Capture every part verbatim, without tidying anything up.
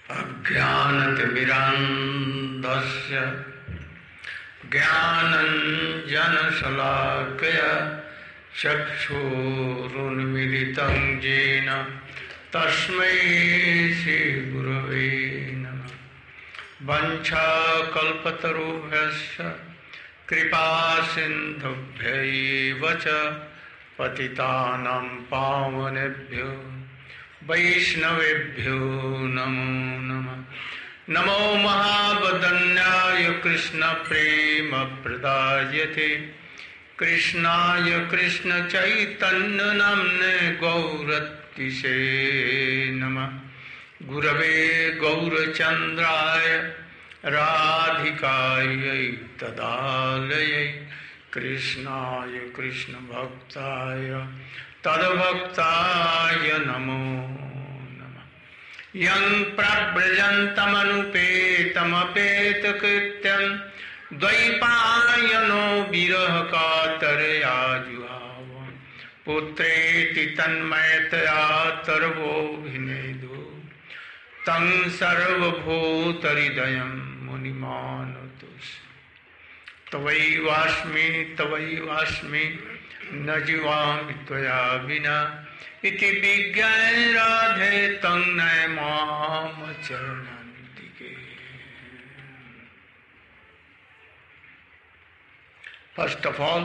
अज्ञानतिमिरान्धस्य ज्ञानञ्जनशलाकया चक्षुरुन्मीलितं येन तस्मै श्रीगुरवे नमः। वञ्चाकल्पतरुभ्यश्च कृपासिन्धुभ्यैव च पतितानां पावनेभ्यो वैष्णवेभ्यो नमो नमः। नमो महावदन्याय कृष्णप्रेमप्रदायते कृष्णाय कृष्णचैतन्यनाम्ने गौरतिसे नमः। गुरवे गौरचन्द्राय राधिकायै तदालयै कृष्णाय कृष्णभक्ताय तद्भक्ताय नमो नमः। यं प्रव्रजन्तमनुपेतमपेतकृत्यं द्वैपायनो विरहकातरया जुहाव पुत्रेति तन्मयतया तर्वोऽभिनेदु तं सर्वभूतहृदयं मुनिमानतोऽस्मि। तवैवास्मि तवैवास्मि न जीवामि त्वया विना इति विज्ञाय राधे तं नय माम चरणान्तिके। First of all,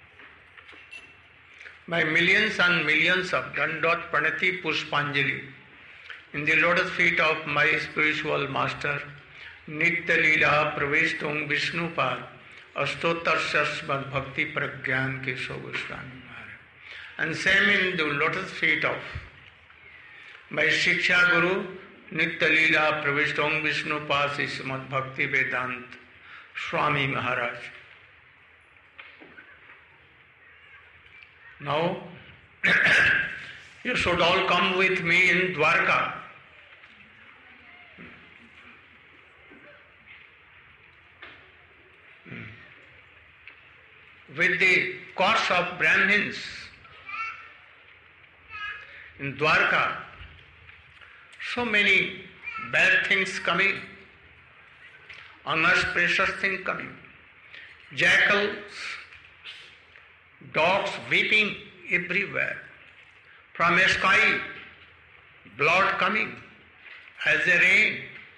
my millions and millions of Dandot Pranati Pushpanjali in the lotus feet of my spiritual master Nitya Leela Praveshtung Vishnupad Ashtotar Shasmad Bhakti Pragyan Keshav Goswami Maharaj, and same in the lotus feet of my Shiksha Guru Nitya Leela Praveshtung Vishnupad Srimad Bhakti Vedant Swami Maharaj. Now you should all come with me in Dwarka. With the course of Brahmins in Dwarka, so many bad things coming, unauspicious things coming, jackals, dogs weeping everywhere, from a sky, blood coming as a rain.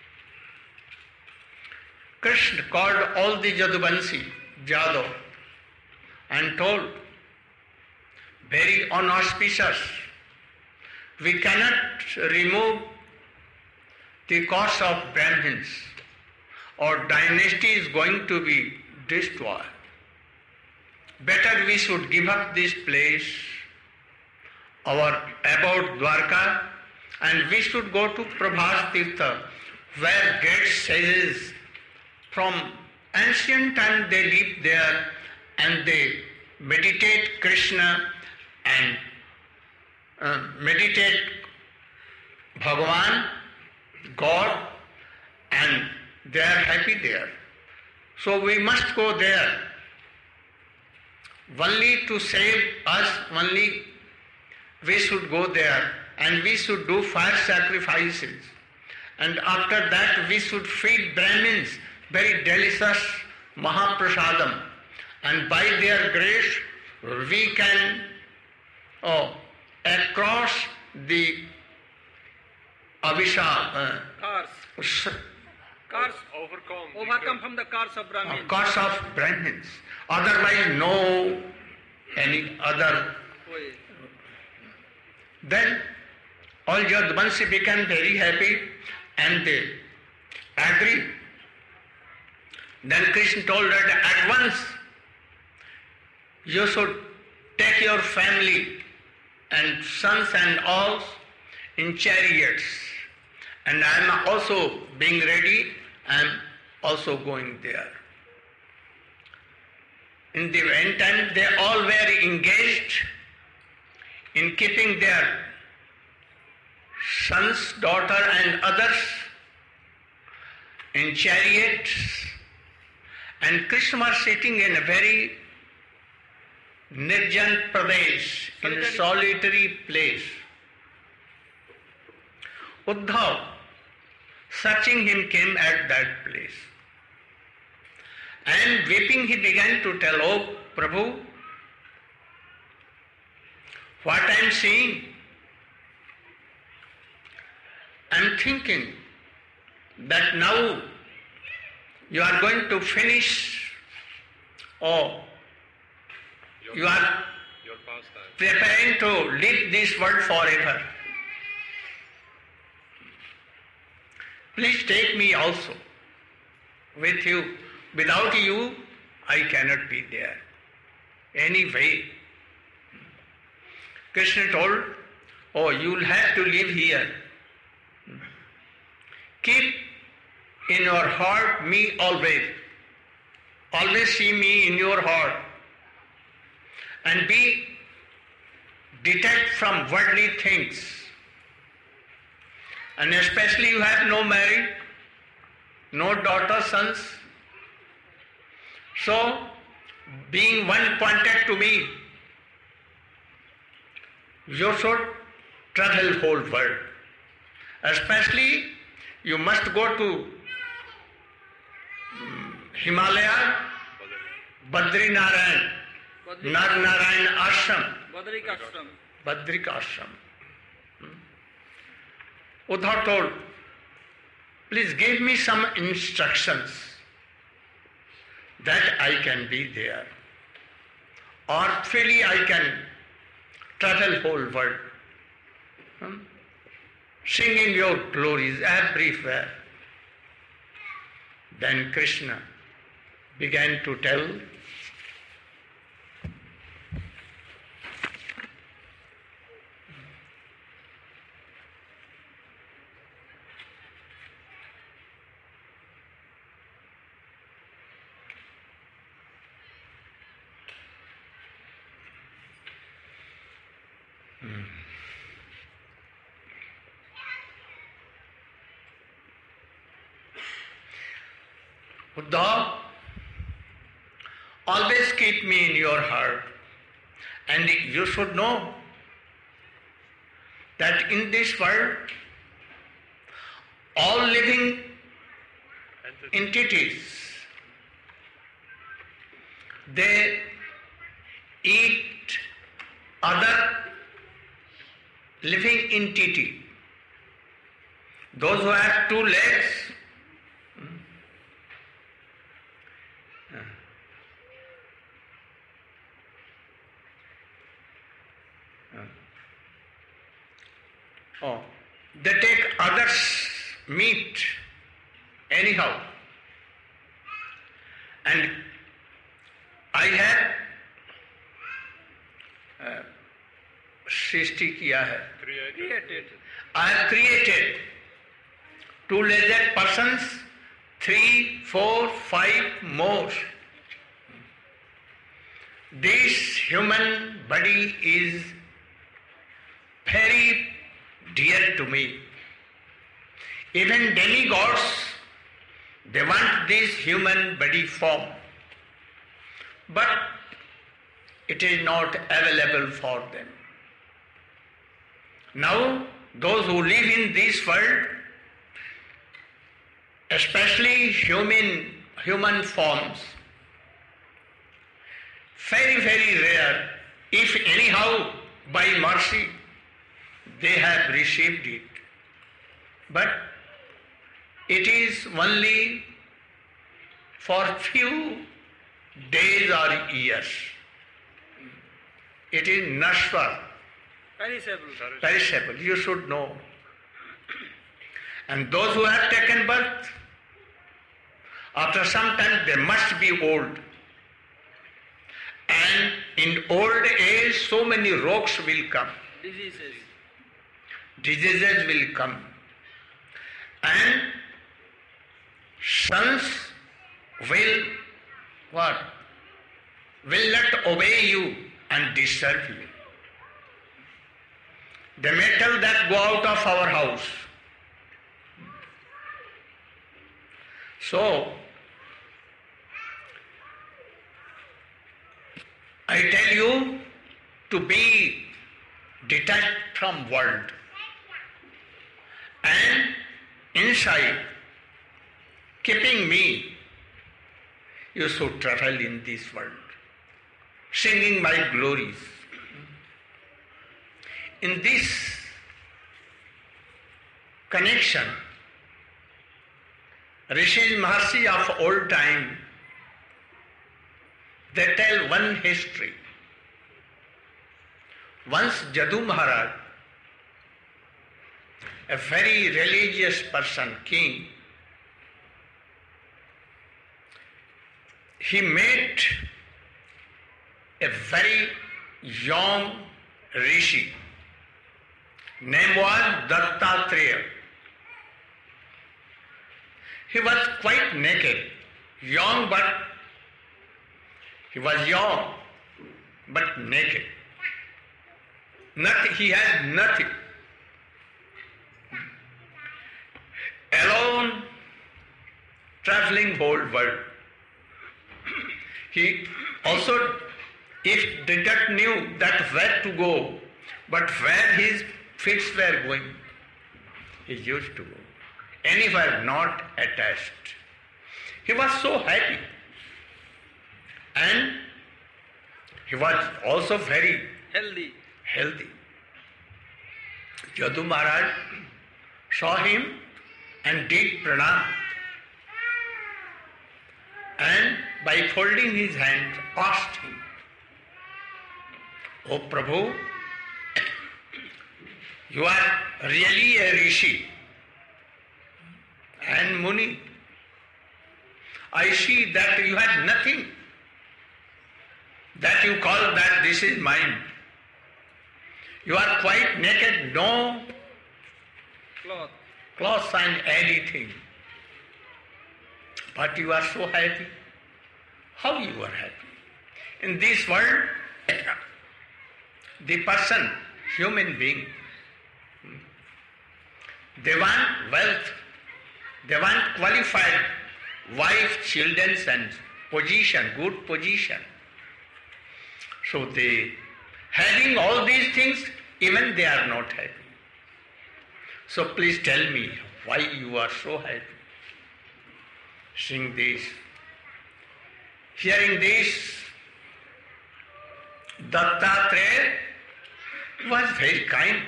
Krishna called all the Jaduvanshi, Jadava, and told, very unauspicious, we cannot remove the cause of Brahmins, our dynasty is going to be destroyed. Better we should give up this place, our about Dwarka, and we should go to Prabhas Tirtha, where great sages from ancient time they live there and they meditate Krishna and uh, meditate Bhagavan, God, and they are happy there. So we must go there. Only to save us, only we should go there, and we should do fire sacrifices. And after that we should feed Brahmins very delicious Mahaprasadam. And by their grace we can oh, across the Abhishap, uh, curse. Curse. Overcome. Overcome from the curse of Brahmins. Uh, curse of Brahmins. Otherwise no any other. Then all Jadvanshi became very happy and they agreed. Then Krishna told that at once you should take your family and sons and all in chariots. And I am also being ready, I am also going there. In the meantime, they all were engaged in keeping their sons, daughter and others in chariots, and Krishna was sitting in a very Nirjan Pradesh, in a solitary place. Uddhav searching him, came at that place. And weeping he began to tell, "Oh Prabhu, what I am seeing, I am thinking that now you are going to finish, or you are preparing to leave this world forever. Please take me also with you. Without you, I cannot be there. Anyway." Krishna told, "Oh, you will have to live here. Keep in your heart me always. Always see me in your heart. And be detached from worldly things. And especially you have no married, no daughter, sons. So, being one pointed to me, you should travel whole world. Especially you must go to Himalaya, Badrinarayan, Nar Narayan Ashram, Badrikashram. Badrikashram. Uddhav told, "Please give me some instructions that I can be there, or freely I can travel whole world, hmm? singing your glories everywhere." Then Krishna began to tell, "Uddhav, always keep me in your heart, and you should know that in this world all living entities, they eat other living entity. Those who have two legs, oh, they take others' meat anyhow. And I have uh, सृष्टि किया है, Created. I have created two-legged persons, three, four, five more. This human body is very dear to me. Even demigods, they want this human body form, but it is not available for them. Now, those who live in this world, especially human human forms, very, very rare. If anyhow, by mercy, they have received it. But it is only for few days or years. It is nashwar, Perishable. perishable. You should know. And those who have taken birth, after some time they must be old. And in old age, so many rogs will come. Diseases. Diseases will come. And sons will what? Will not obey you and disturb you. The metal that go out of our house. So, I tell you to be detached from world and inside, keeping me, you should travel in this world, singing my glories. In this connection, Rishis Maharshi of old time, they tell one history. Once Jadu Maharaj, a very religious person, king, he met a very young rishi. Name was Dattatreya. He was quite naked, young but he was young but naked. Nothing, he had nothing. Alone, traveling whole world. He also, if did not knew that where to go, but where his feet were going, he used to go. Anywhere not attached. He was so happy. And he was also very healthy. healthy. Jadu Maharaj saw him and did pranam. And by folding his hands, asked him, "O Prabhu, you are really a rishi and Muni. I see that you had nothing, that you call that this is mine. You are quite naked, no Cloth. clothes and anything. But you are so happy. How you are happy? In this world, the person, human being, they want wealth, they want qualified wife, children and position, good position. So they, having all these things, even they are not happy. So please tell me why you are so happy. Sing this. Hearing this, Dattatreya was very kind.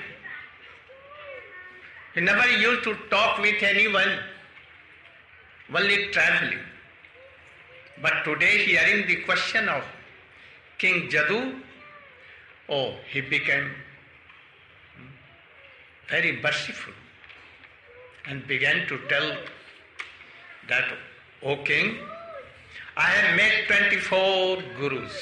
He never used to talk with anyone, only traveling. But today, hearing the question of King Jadu, oh, he became very merciful and began to tell that, O King, I have met twenty-four gurus.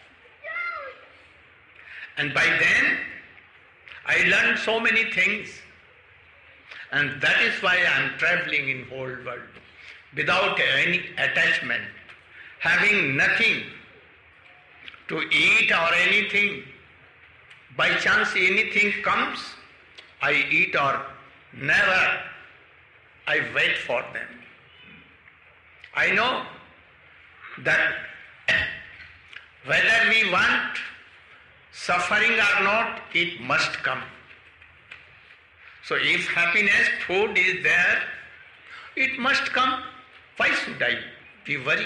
And by then, I learned so many things. And that is why I am traveling in whole world without any attachment, having nothing to eat or anything. By chance anything comes, I eat or never. I wait for them. I know that whether we want suffering or not, it must come. So if happiness, food is there, it must come. Why should I be worried?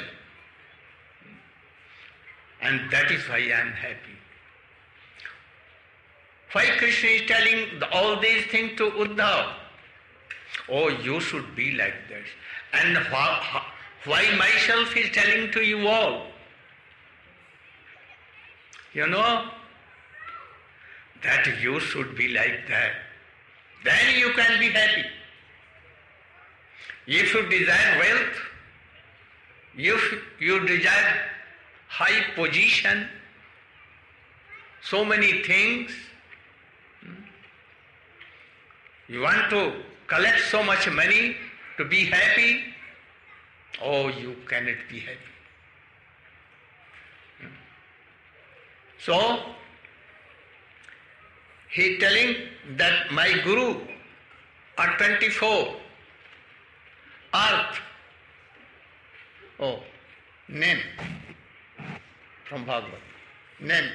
And that is why I am happy. Why Krishna is telling all these things to Uddhav? Oh, you should be like this. And why, why myself is telling to you all? You know, that you should be like that. Then you can be happy. If you desire wealth, if you desire high position, so many things, you want to collect so much money to be happy, oh, you cannot be happy. So, he telling that my guru are twenty-four, earth, oh, name from Bhagavad, name.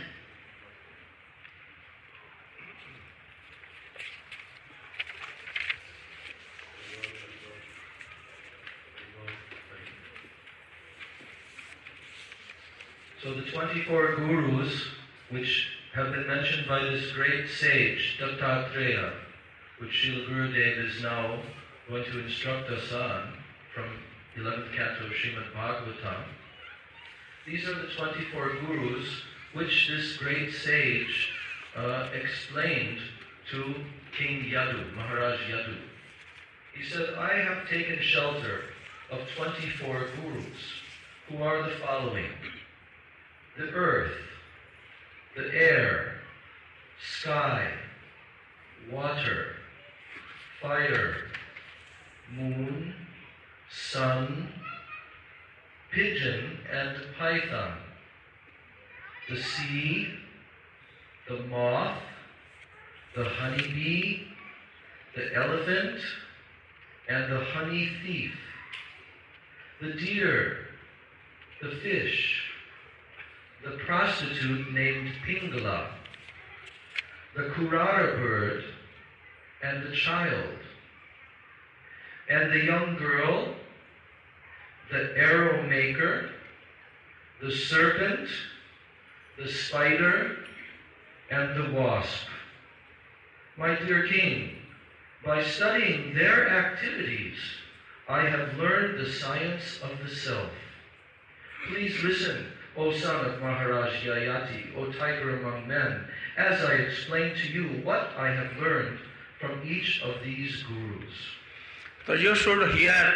So the twenty-four gurus, which have been mentioned by this great sage, Dattatreya, which Srila Gurudev is now going to instruct us on from eleventh canto of Srimad Bhagavatam. These are the twenty-four gurus which this great sage uh, explained to King Yadu, Maharaj Yadu. He said, I have taken shelter of twenty-four gurus, who are the following: the earth, the air, sky, water, fire, moon, sun, pigeon and python, the sea, the moth, the honeybee, the elephant, and the honey thief, the deer, the fish, the prostitute named Pingala, the kurara bird, and the child, and the young girl, the arrow maker, the serpent, the spider, and the wasp. My dear king, by studying their activities, I have learned the science of the self. Please listen, O son of Maharaj Yayati, O tiger among men, as I explain to you what I have learned from each of these gurus. So you should hear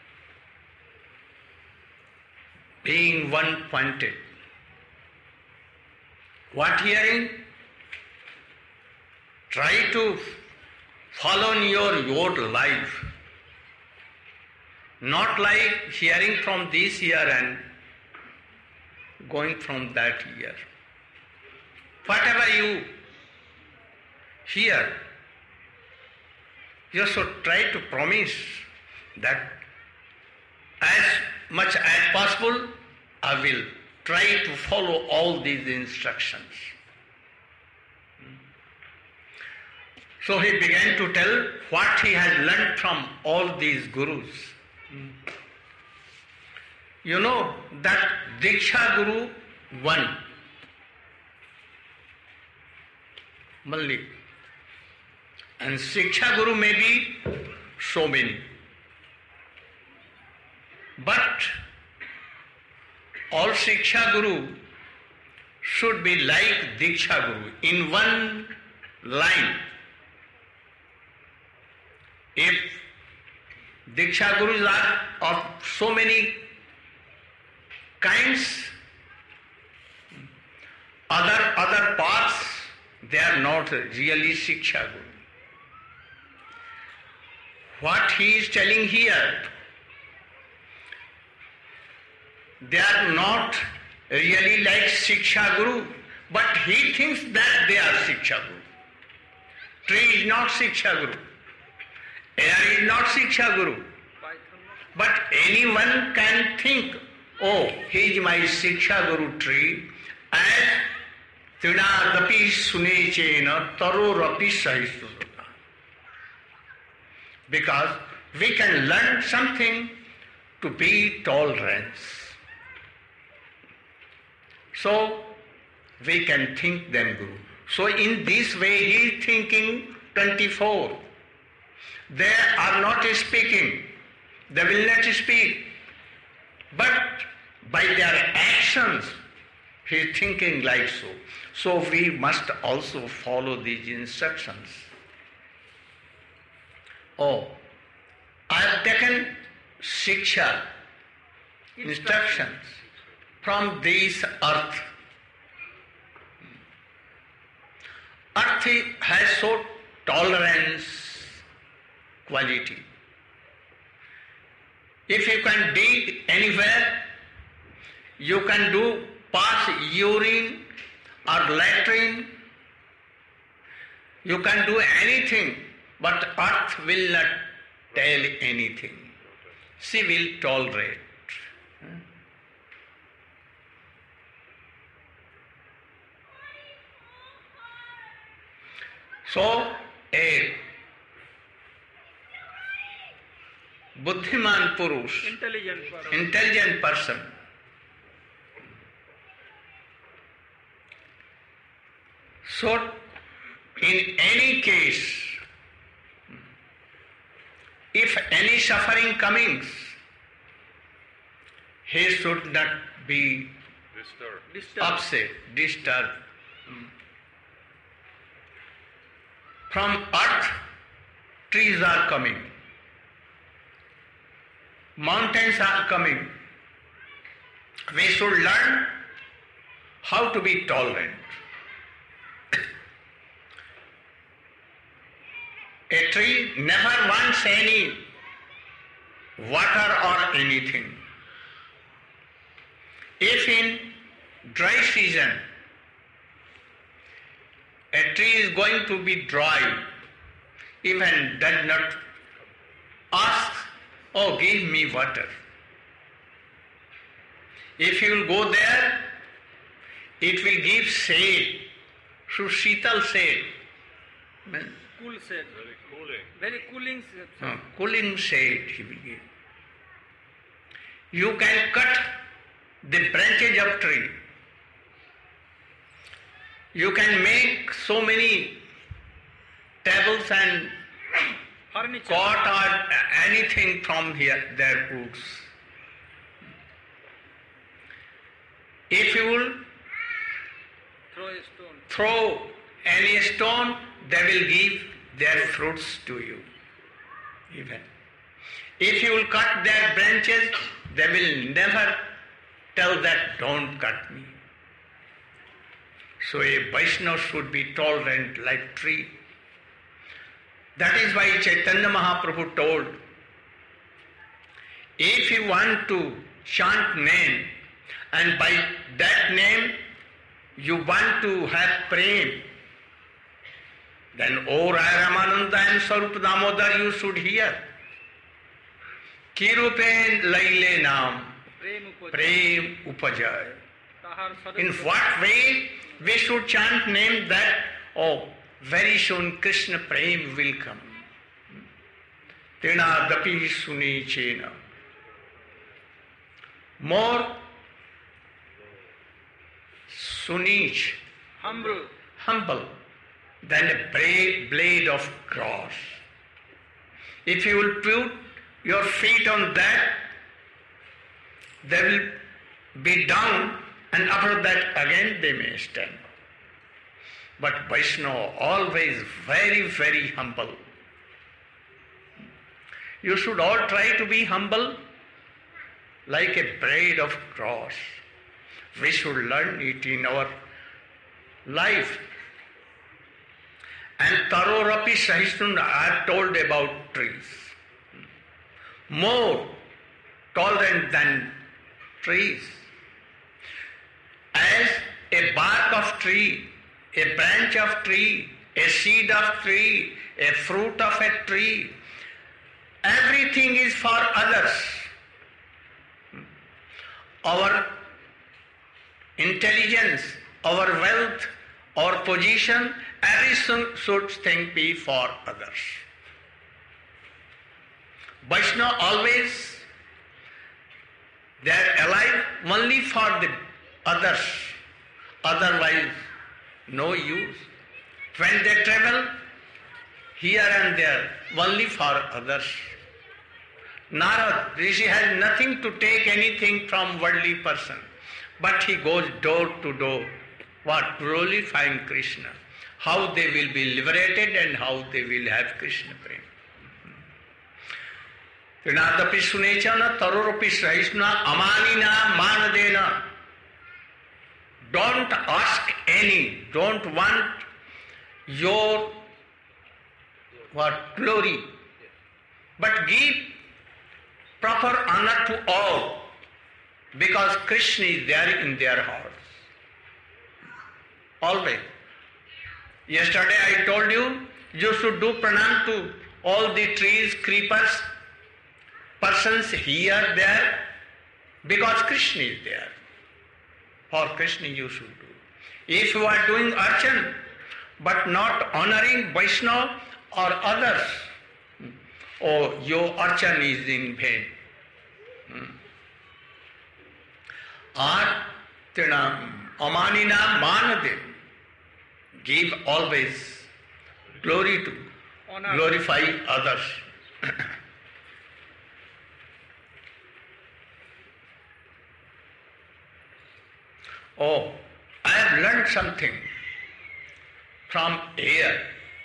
being one-pointed. What hearing? Try to follow in your, your life. Not like hearing from this ear and going from that ear. Whatever you hear, you should try to promise that as much as possible, I will try to follow all these instructions. So he began to tell what he has learned from all these gurus. You know that Diksha Guru one, Malli, and Shiksha Guru may be so many. But all Shiksha Guru should be like Diksha Guru in one line. If Diksha Gurus are of so many kinds, other other paths, they are not really Shiksha Guru. What he is telling here, they are not really like Shiksha Guru, but he thinks that they are Shiksha Guru. Tree is not Shiksha Guru. Air is not Shiksha Guru. But anyone can think, oh, he is my Shiksha Guru tree, as Trinadapi Sunechena Tarorapi Sahisturata. Because we can learn something to be tolerance. So we can think them Guru. So in this way he is thinking twenty-four. They are not speaking. They will not speak. But by their actions, he is thinking like so. So we must also follow these instructions. Oh, I have taken Shiksha, instructions, from this earth. Earth has so tolerance quality. If you can dig anywhere, you can do pass urine or latrine, you can do anything, but earth will not tell anything. She will tolerate. So, a Buddhiman Purush, intelligent person, intelligent person, So, in any case, if any suffering coming, he should not be Disturbed. upset, disturbed. From earth, trees are coming. Mountains are coming. We should learn how to be tolerant. A tree never wants any water or anything. If in dry season a tree is going to be dry, even does not ask, oh, give me water. If you will go there, it will give shade, so Sheetal shade. Cool shade. Very cooling. Very cooling shade. Uh, cooling shade he will give. You can cut the branches of tree. You can make so many tables and Furniture. cot or anything from here, their woods. If you will Throw a stone. throw any stone, they will give their fruits to you. Even. If you will cut their branches, they will never tell that don't cut me. So a Vaishnava should be tolerant like tree. That is why Chaitanya Mahaprabhu told, if you want to chant name, and by that name you want to have prem, then O Raya Ramananda and Sarup Damodar you should hear. Kirupen laile naam, Prem upajay. prem upajay. Tahar sadhu- In what way we should chant name that, oh, very soon Krishna prem will come. Tena dapi suni chena. More sunich, Humble. humble, than a bra- blade of grass. If you will put your feet on that, they will be down, and after that again they may stand. But Vaishnava always very, very humble. You should all try to be humble like a blade of grass. We should learn it in our life. And Tarorapi Sahishnun are told about trees. More tolerant than trees. As a bark of tree, a branch of tree, a seed of tree, a fruit of a tree, everything is for others. Our intelligence, our wealth, our position, every such thing be for others. Vaishnava always, they are alive only for the others, otherwise no use. When they travel here and there, only for others. Narad, Rishi has nothing to take anything from worldly person, but he goes door to door, what? Glorifying Krishna. How they will be liberated and how they will have Krishna prem. Trinadapi sunechana tarorapi sahisna amanina manadena. Don't ask any, don't want your what glory, but give proper honor to all, because Krishna is there in their hearts. Always. Yesterday I told you, you should do pranam to all the trees, creepers, persons here, there, because Krishna is there. For Krishna you should do. If you are doing archan, but not honoring Vaishnava or others, oh, your archan is in vain. Or, amanina manade. give always glory to, Honor. glorify others. Oh, I have learned something from air.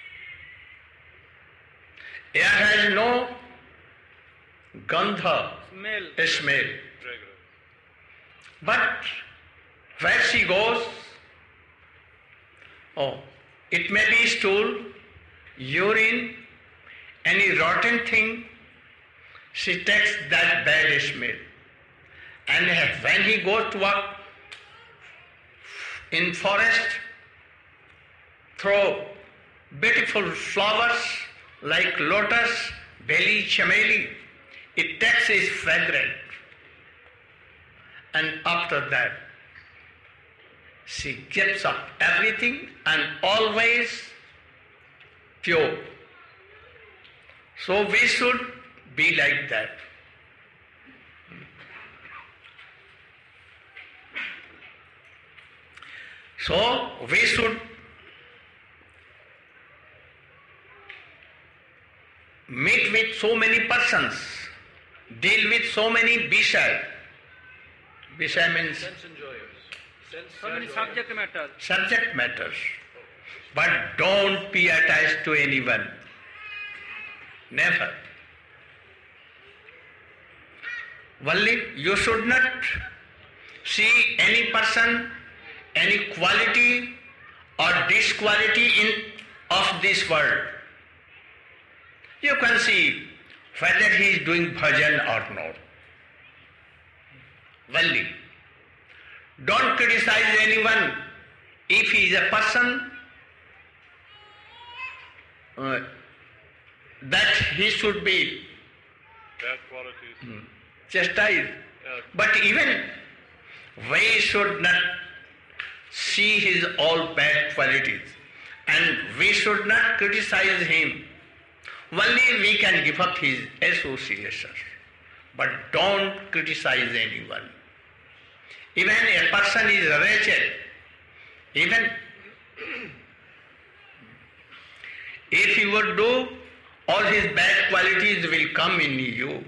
Air has no gandha, Smell. smell. But where she goes, oh, it may be stool, urine, any rotten thing, she takes that bad smell. And when he goes to work in forest, throw beautiful flowers like lotus, belly, chameli, it takes its fragrance. And after that, she gives up everything and always pure. So we should be like that. So we should meet with so many persons, deal with so many Vishaya. Vishaya means Sense enjoyers. Sense So many enjoyers. subject matter. subject matters. But don't be attached to anyone. Never. Only you should not see any person, any quality or disquality in of this world. You can see whether he is doing bhajan or not. Only. Don't criticize anyone if he is a person uh, that he should be Bad qualities. chastised. Yeah. But even we should not see his all bad qualities and we should not criticize him. Only we can give up his association. But don't criticize anyone. Even a person is wretched, even if he would do, all his bad qualities will come in you.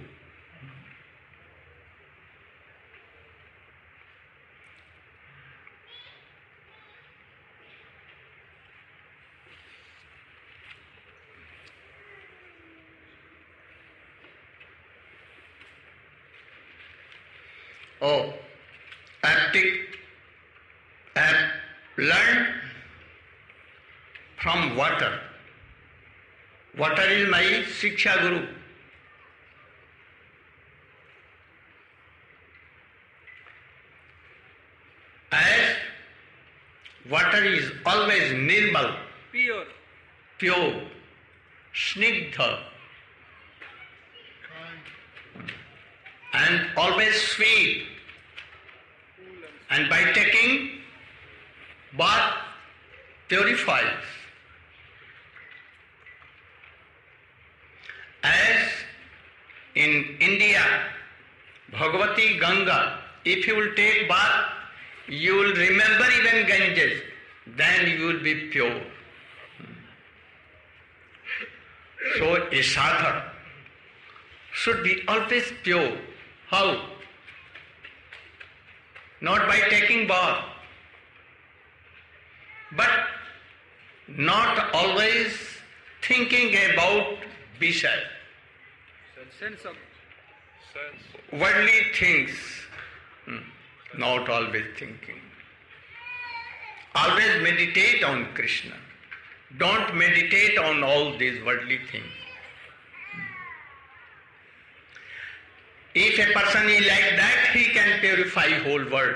Oh, I have, take, I have learned from water. Water is my Shiksha Guru. As water is always nirmal, Pure. pure, snigdha, and always sweet. And by taking bath purifies. As in India, Bhagavati Ganga, if you will take bath, you will remember even Ganges, then you will be pure. So a sadhak should be always pure. How? Not by taking bath, but not always thinking about Vishaya, Sense of Sense. worldly things, hmm, not always thinking. Always meditate on Krishna. Don't meditate on all these worldly things. If a person is like that, he can purify whole world.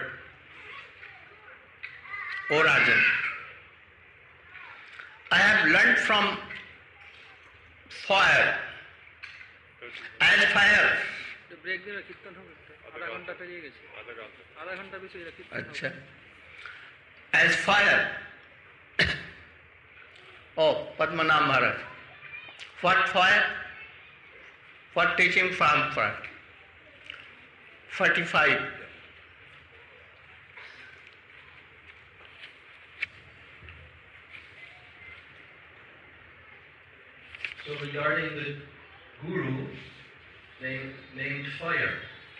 O Rajan, I have learned from fire. As fire. Break দিয়ে কীর্তন হবে একটা। আধা ঘন্টা পেরিয়ে গেছে Other Gandhi. আধা ঘন্টা বেশি এটা কীর্তন হবে। Acha. As fire. Oh, Padmanabh Maharaj. What fire? What teaching from fire? forty-five. So regarding the guru named, named fire,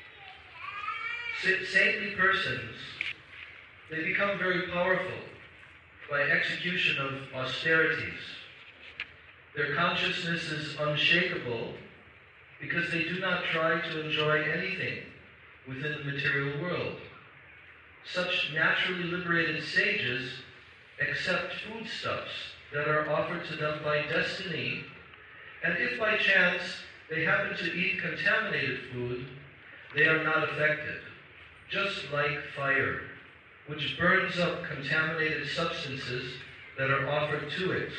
saintly persons, they become very powerful by execution of austerities. Their consciousness is unshakable because they do not try to enjoy anything within the material world. Such naturally liberated sages accept foodstuffs that are offered to them by destiny, and if by chance they happen to eat contaminated food, they are not affected, just like fire, which burns up contaminated substances that are offered to it.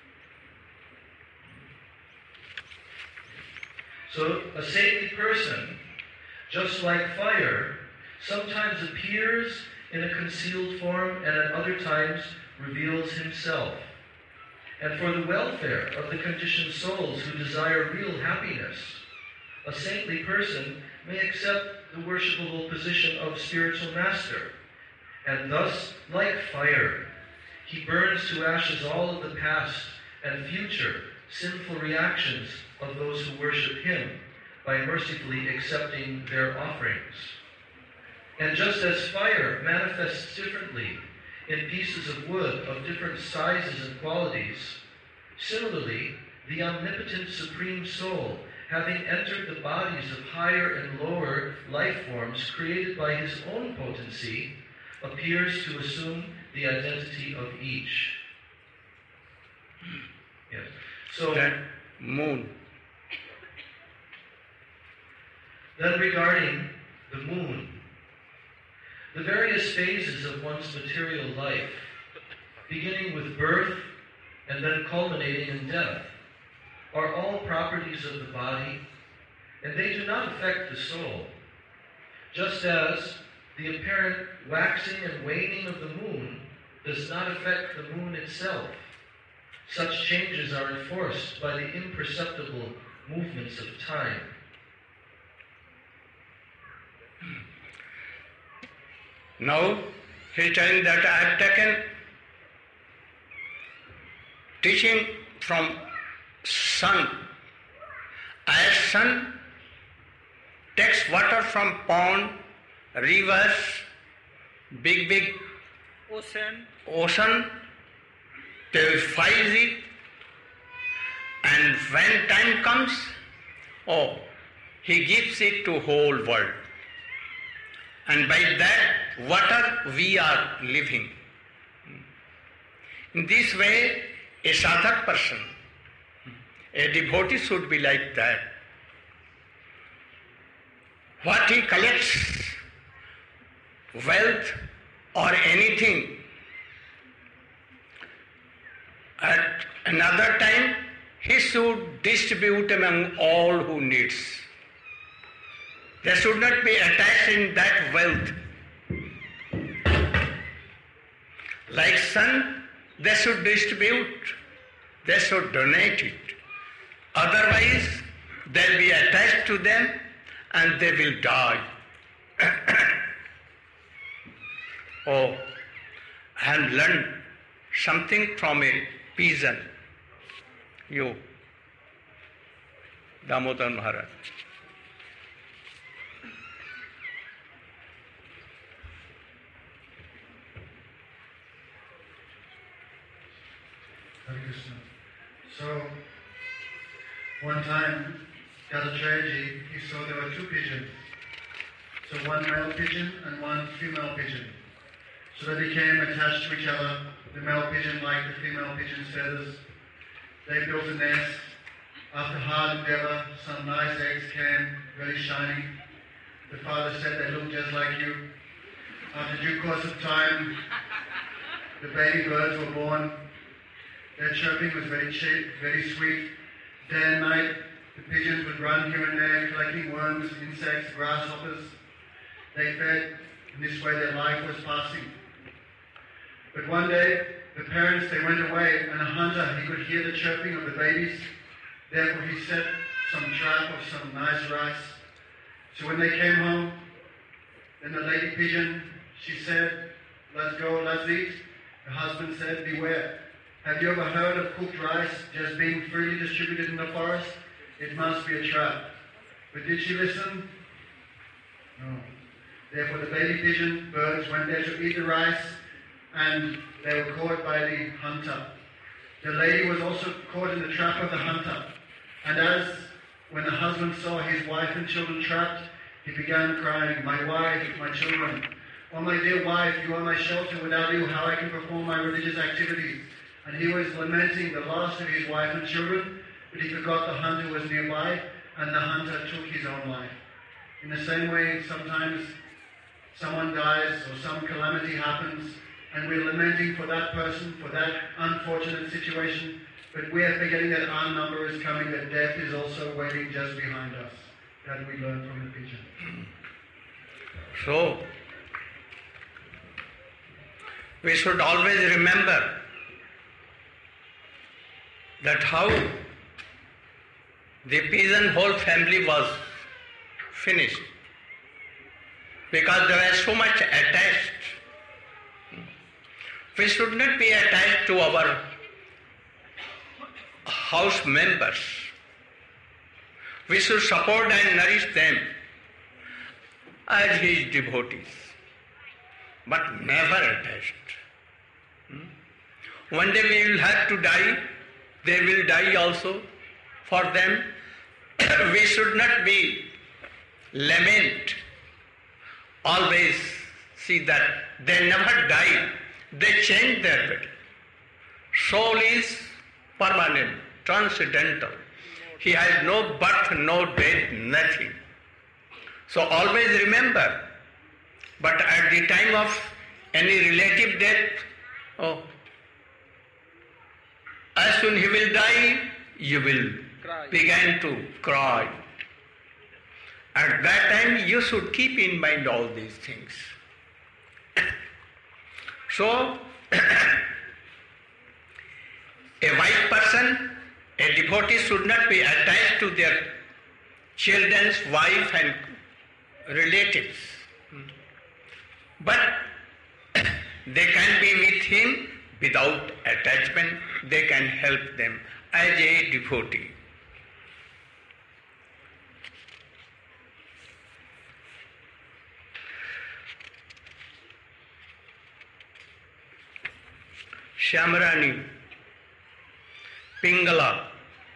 So a saintly person, just like fire, sometimes appears in a concealed form and at other times reveals himself. And for the welfare of the conditioned souls who desire real happiness, a saintly person may accept the worshipable position of spiritual master. And thus, like fire, he burns to ashes all of the past and future sinful reactions of those who worship him by mercifully accepting their offerings. And just as fire manifests differently in pieces of wood of different sizes and qualities, similarly, the omnipotent Supreme Soul, having entered the bodies of higher and lower life forms created by his own potency, appears to assume the identity of each. Yes. So that moon. Then regarding the moon, the various phases of one's material life, beginning with birth and then culminating in death, are all properties of the body, and they do not affect the soul. Just as the apparent waxing and waning of the moon does not affect the moon itself, such changes are enforced by the imperceptible movements of time. Now, he is telling that I have taken teaching from sun. As sun takes water from pond, rivers, big, big Ocean. ocean, purifies it, and when time comes, oh, he gives it to whole world. And by that water we are living. In this way, a sadhak person, a devotee should be like that. What he collects, wealth or anything, at another time he should distribute among all who needs. They should not be attached in that wealth. Like sun, they should distribute, they should donate it. Otherwise, they'll be attached to them and they will die. Oh, I have learned something from a pigeon. You, Damodar Maharaj. Hare Krishna. So, one time, Gadacharyji, he saw there were two pigeons. So one male pigeon and one female pigeon. So they became attached to each other. The male pigeon liked the female pigeon's feathers. They built a nest. After hard endeavor, some nice eggs came, very shiny. The father said, they look just like you. After due course of time, the baby birds were born. Their chirping was very cheap, very sweet. Day and night, the pigeons would run here and there, collecting worms, insects, grasshoppers. They fed. In this way, their life was passing. But one day, the parents, they went away, and a hunter, he could hear the chirping of the babies. Therefore, he set some trap of some nice rice. So when they came home, then the lady pigeon, she said, let's go, let's eat. The husband said, beware. Have you ever heard of cooked rice just being freely distributed in the forest? It must be a trap. But did she listen? No. Therefore the baby pigeon birds went there to eat the rice, and they were caught by the hunter. The lady was also caught in the trap of the hunter. And as when the husband saw his wife and children trapped, he began crying, "My wife, my children. Oh, my dear wife, you are my shelter. Without you, how I can perform my religious activities?" And he was lamenting the loss of his wife and children, but he forgot the hunter was nearby, and the hunter took his own life. In the same way, sometimes someone dies or some calamity happens, and we're lamenting for that person, for that unfortunate situation, but we are forgetting that our number is coming, that death is also waiting just behind us. That we learn from the pigeon. So, we should always remember that how the pigeon whole family was finished, because they were so much attached. We should not be attached to our house members. We should support and nourish them as his devotees, but never attached. One day we will have to die, they will die also for them. We should not be lament, always see that they never die, they change their body. Soul is permanent, transcendental. He has no birth, no death, nothing. So always remember, but at the time of any relative death, oh, as soon he will die, you will Cry. begin to cry. At that time, you should keep in mind all these things. So, a wise person, a devotee should not be attached to their children's wife and relatives. But they can be with him without attachment. They can help them as a devotee. Shyamrani, Pingala.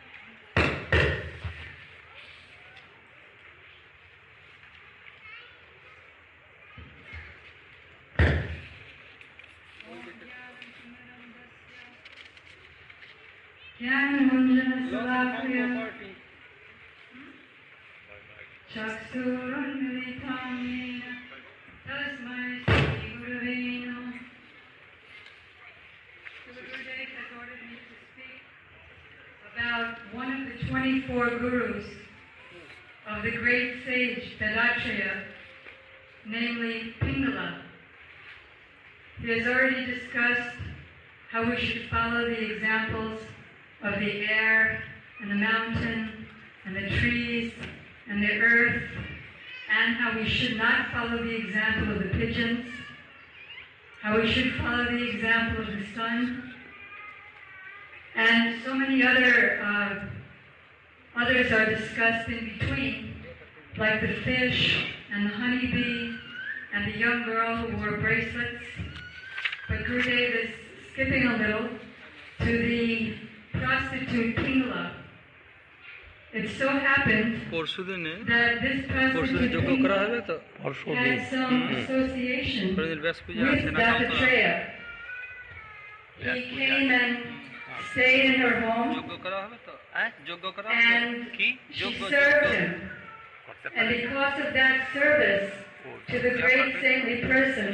Jnananjana Chaksurunmilitam Tasmai Shri Gurave Namah. The Gurudev has ordered me to speak about one of the twenty-four gurus of the great sage Vedatreya, namely Pingala. He has already discussed how we should follow the examples of the air and the mountain and the trees and the earth, and how we should not follow the example of the pigeons, how we should follow the example of the sun, and so many other uh, others are discussed in between, like the fish and the honeybee and the young girl who wore bracelets. But Gurudev is skipping a little to the prostitute Pingala. It so happened that this prostitute Pingala had some association with Dattatreya. He came and stayed in her home, and she served him. And because of that service to the great saintly person,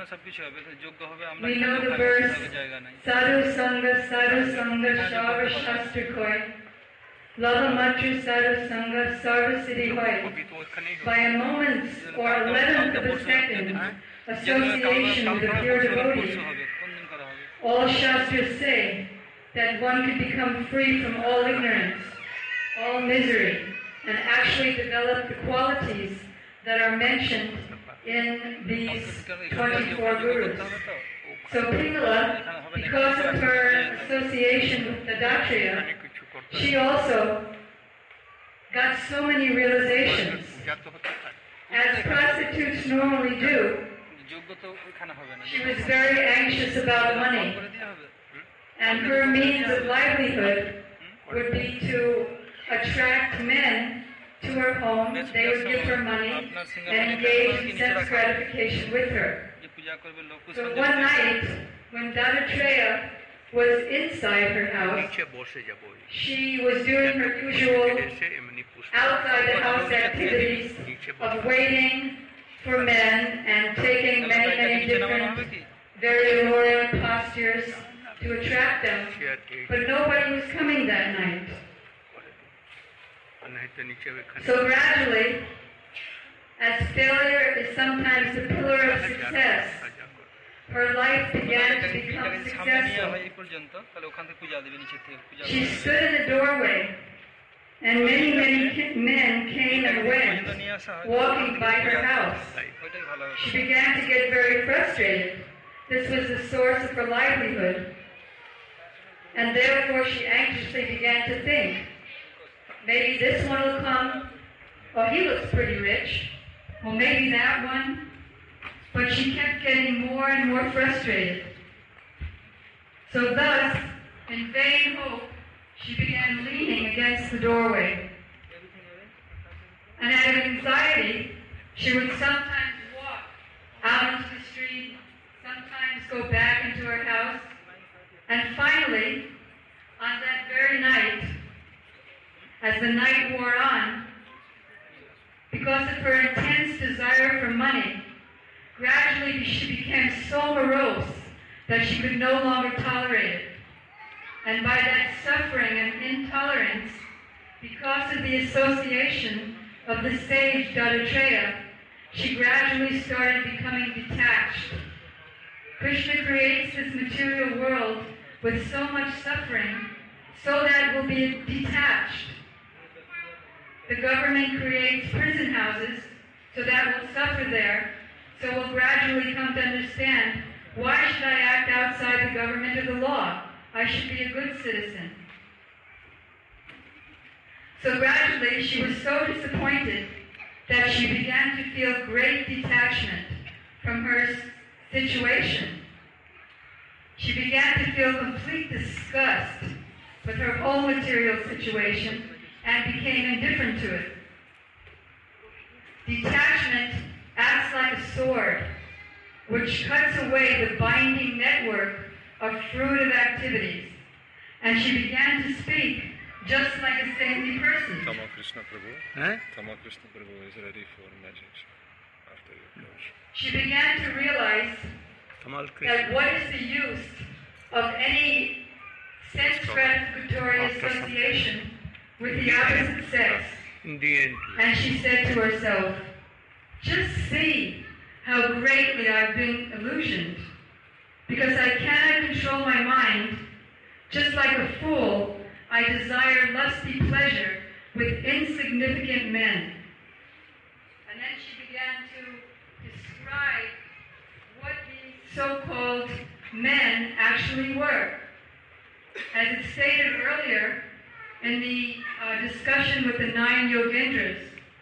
we know the verse, Sadhu Sangha, Sadhu Sangha, Shava Shastra Koi, Lava Matru Sadhu Sangha, Sarva Siddhi Hoy. By a moment's or eleventh of a second association with a pure devotee, all Shastras say that one could become free from all ignorance, all misery, and actually develop the qualities that are mentioned in these twenty-four gurus. So Pingala, because of her association with Dattatreya, she also got so many realizations. As prostitutes normally do, she was very anxious about money, and her means of livelihood would be to attract men to her home. They would give her money and engage in sex gratification with her. So one night, when Dattatreya was inside her house, she was doing her usual outside the house activities of waiting for men and taking many, many different, very alluring postures to attract them. But nobody was coming that night. So gradually, as failure is sometimes the pillar of success, her life began to become successful. She stood in the doorway, and many, many men came and went, walking by her house. She began to get very frustrated. This was the source of her livelihood. And therefore she anxiously began to think, maybe this one will come. Oh, he looks pretty rich. Well, maybe that one. But she kept getting more and more frustrated. So thus, in vain hope, she began leaning against the doorway. And out of anxiety, she would sometimes walk out into the street, sometimes go back into her house, and finally, on that very night, as the night wore on, because of her intense desire for money, gradually she became so morose that she could no longer tolerate it. And by that suffering and intolerance, because of the association of the sage Dattatreya, she gradually started becoming detached. Krishna creates this material world with so much suffering so that it will be detached. The government creates prison houses so that we'll suffer there, so we'll gradually come to understand, why should I act outside the government or the law? I should be a good citizen. So gradually she was so disappointed that she began to feel great detachment from her situation. She began to feel complete disgust with her whole material situation and became indifferent to it. Detachment acts like a sword, which cuts away the binding network of fruitive activities. And she began to speak just like a saintly person. Tama Krishna Prabhu. Eh? Tama Krishna Prabhu is ready for meditation after your course. She began to realize Tamal that Krishna. what is the use of any sense gratificatory association with the opposite sex? In the end, And she said to herself, just see how greatly I've been illusioned, because I cannot control my mind. Just like a fool, I desire lusty pleasure with insignificant men. And then she began to describe what these so-called men actually were. As it stated earlier in the uh, discussion with the nine Yogendras,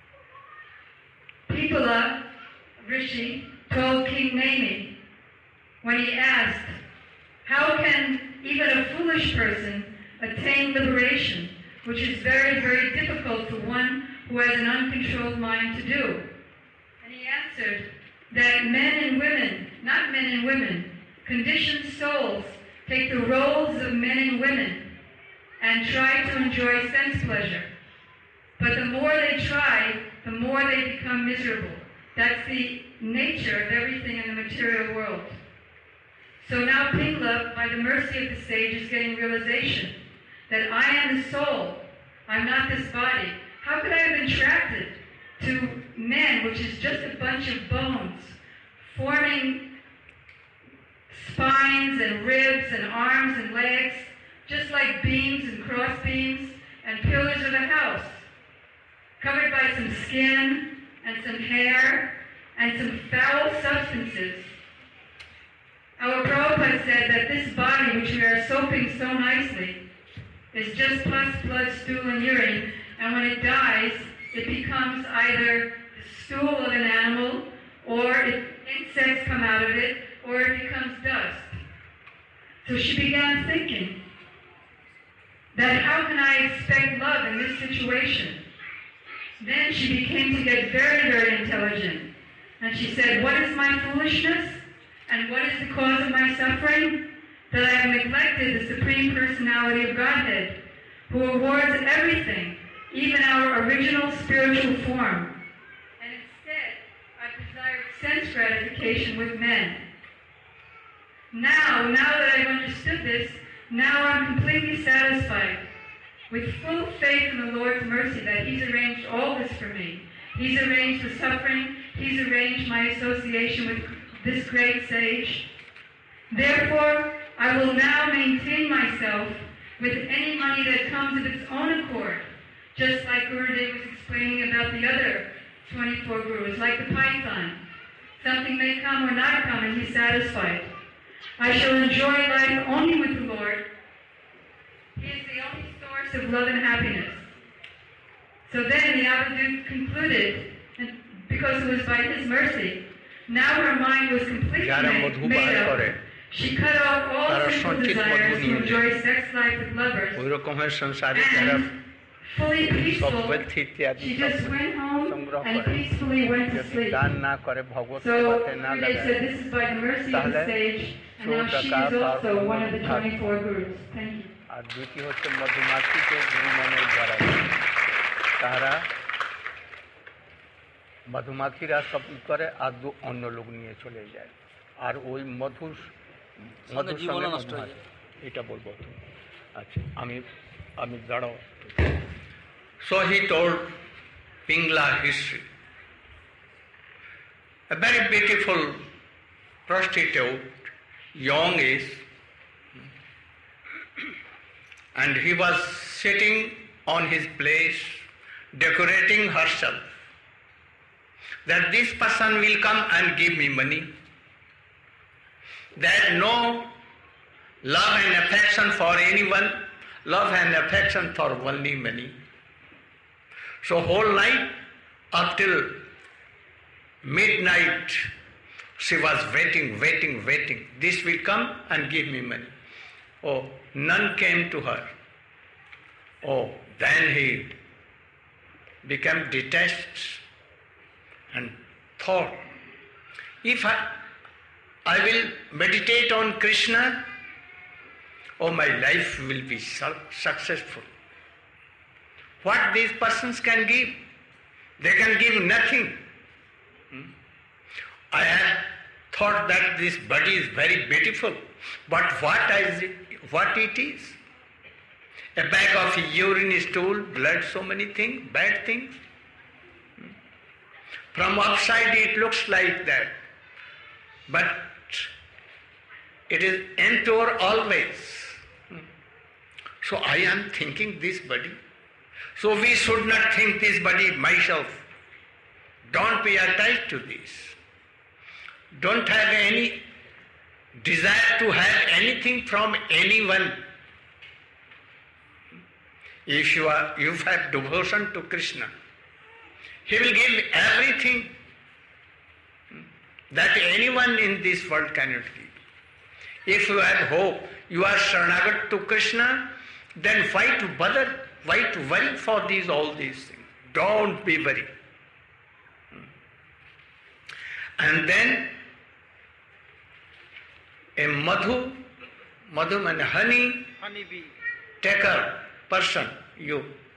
Pipala Rishi told King Nemi, when he asked, how can even a foolish person attain liberation, which is very, very difficult for one who has an uncontrolled mind to do? And he answered that men and women, not men and women, conditioned souls take the roles of men and women and try to enjoy sense pleasure. But the more they try, the more they become miserable. That's the nature of everything in the material world. So now Pingala, by the mercy of the sage, is getting realization that I am the soul, I'm not this body. How could I have been attracted to men, which is just a bunch of bones, forming spines and ribs and arms and legs, just like beams and cross beams and pillars of a house, covered by some skin and some hair and some foul substances. Our Prabhupada said that this body, which we are soaping so nicely, is just pus, blood, stool, and urine, and when it dies, it becomes either the stool of an animal, or it, insects come out of it, or it becomes dust. So she began thinking that how can I expect love in this situation? Then she became to get very, very intelligent. And she said, what is my foolishness? And what is the cause of my suffering? That I have neglected the Supreme Personality of Godhead, who awards everything, even our original spiritual form. And instead, I desired sense gratification with men. Now, now that I've understood this, now I'm completely satisfied, with full faith in the Lord's mercy that He's arranged all this for me. He's arranged the suffering, He's arranged my association with this great sage. Therefore, I will now maintain myself with any money that comes of its own accord, just like Gurudev was explaining about the other twenty-four gurus, like the python. Something may come or not come, and he's satisfied. I shall enjoy life only with the Lord. He is the only source of love and happiness. So then the Avadut concluded, and because it was by his mercy, now her mind was completely made, made up. She cut off all sinful desires to enjoy sex life with lovers, and fully peaceful, she just went home and peacefully went to sleep. So they said this is by the mercy of the sage, and now she is also one of the twenty-four gurus. Thank you. আর দ্বিতীয় হচ্ছে মধুমাছিকে গুরুমানের দ্বারা তারা মধুমাছিরা সব ই করে আর দু অন্য লোক নিয়ে চলে যায় আর ওই মধুর মধুর সঙ্গে মধুমাছি এটা বলবো আচ্ছা আমি আমি দাঁড়াও So he told Pingla history. A very beautiful prostitute, young age, and he was sitting on his place, decorating herself, that this person will come and give me money. There is no love and affection for anyone, love and affection for only money. So whole night up till midnight she was waiting, waiting, waiting. This will come and give me money. Oh, none came to her. Oh, then he became detached and thought, if I, I will meditate on Krishna, oh, my life will be successful. What these persons can give? They can give nothing. Hmm? I have thought that this body is very beautiful, but what is it? What it is? A bag of urine, stool, blood, so many things, bad things. Hmm? From outside it looks like that, but it is impure always. Hmm? So I am thinking this body. So we should not think this body myself. Don't be attached to this. Don't have any desire to have anything from anyone. If you are, you have devotion to Krishna, He will give everything that anyone in this world cannot give. If you have hope, you are Sharanagat to Krishna, then why to bother? Why to worry for these all these things? Don't be worried. And then a madhu, madhu means honey, honeybee, taker, person, you.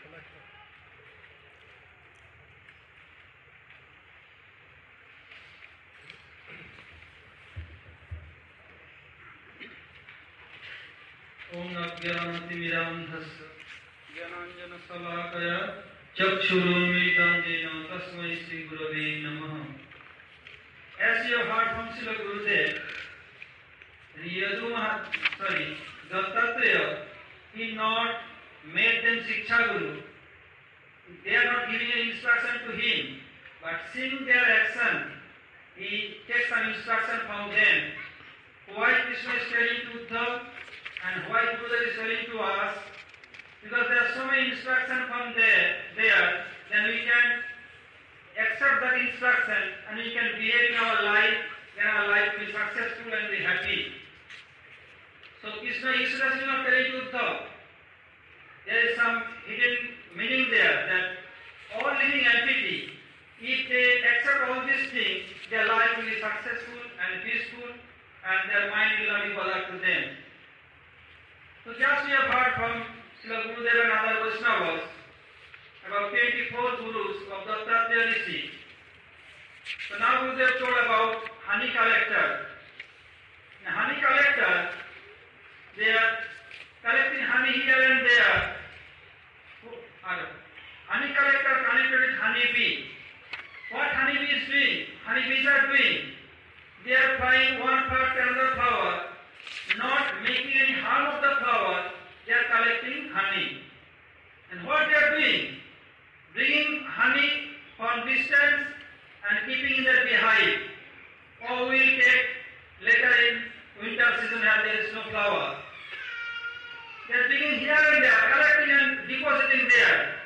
Om Ajnanatimirandhasya Jnananjana Salakaya Chakshurumritam Jena Tasmai Sri Gurave Namaha. As you have heard from Srila Gurudev, Yadu Mahat, sorry, Dattatreya, he not made them Shiksha Guru. They are not giving an instruction to him, but seeing their action, he takes some instruction from them. why Krishna is telling to Uddhav and why Gurudev is telling to us, because there are so many instructions from there, there, then we can accept that instruction and we can behave in our life, then our life will be successful and be happy. So Krishna is not telling to Uddhav. There is some hidden meaning there that all living entity, if they accept all these things, their life will be successful and peaceful and their mind will not be bothered to them. So just we have heard from Srila Gurudev and other Vaishnavas about twenty-four gurus of Dattatreya Rishi. So now Gurudev told about honey collector. The honey collector, they are collecting honey here and there. Honey collector connected with honey bee. What honey bee is doing? Honey bees are doing. They are flying one flower to another flower, not making any harm of the flower. They are collecting honey. And what they are doing? Bringing honey from distance and keeping in the beehive. Or we will take later in winter season where there is no flower. They are bringing here and there, collecting and depositing there.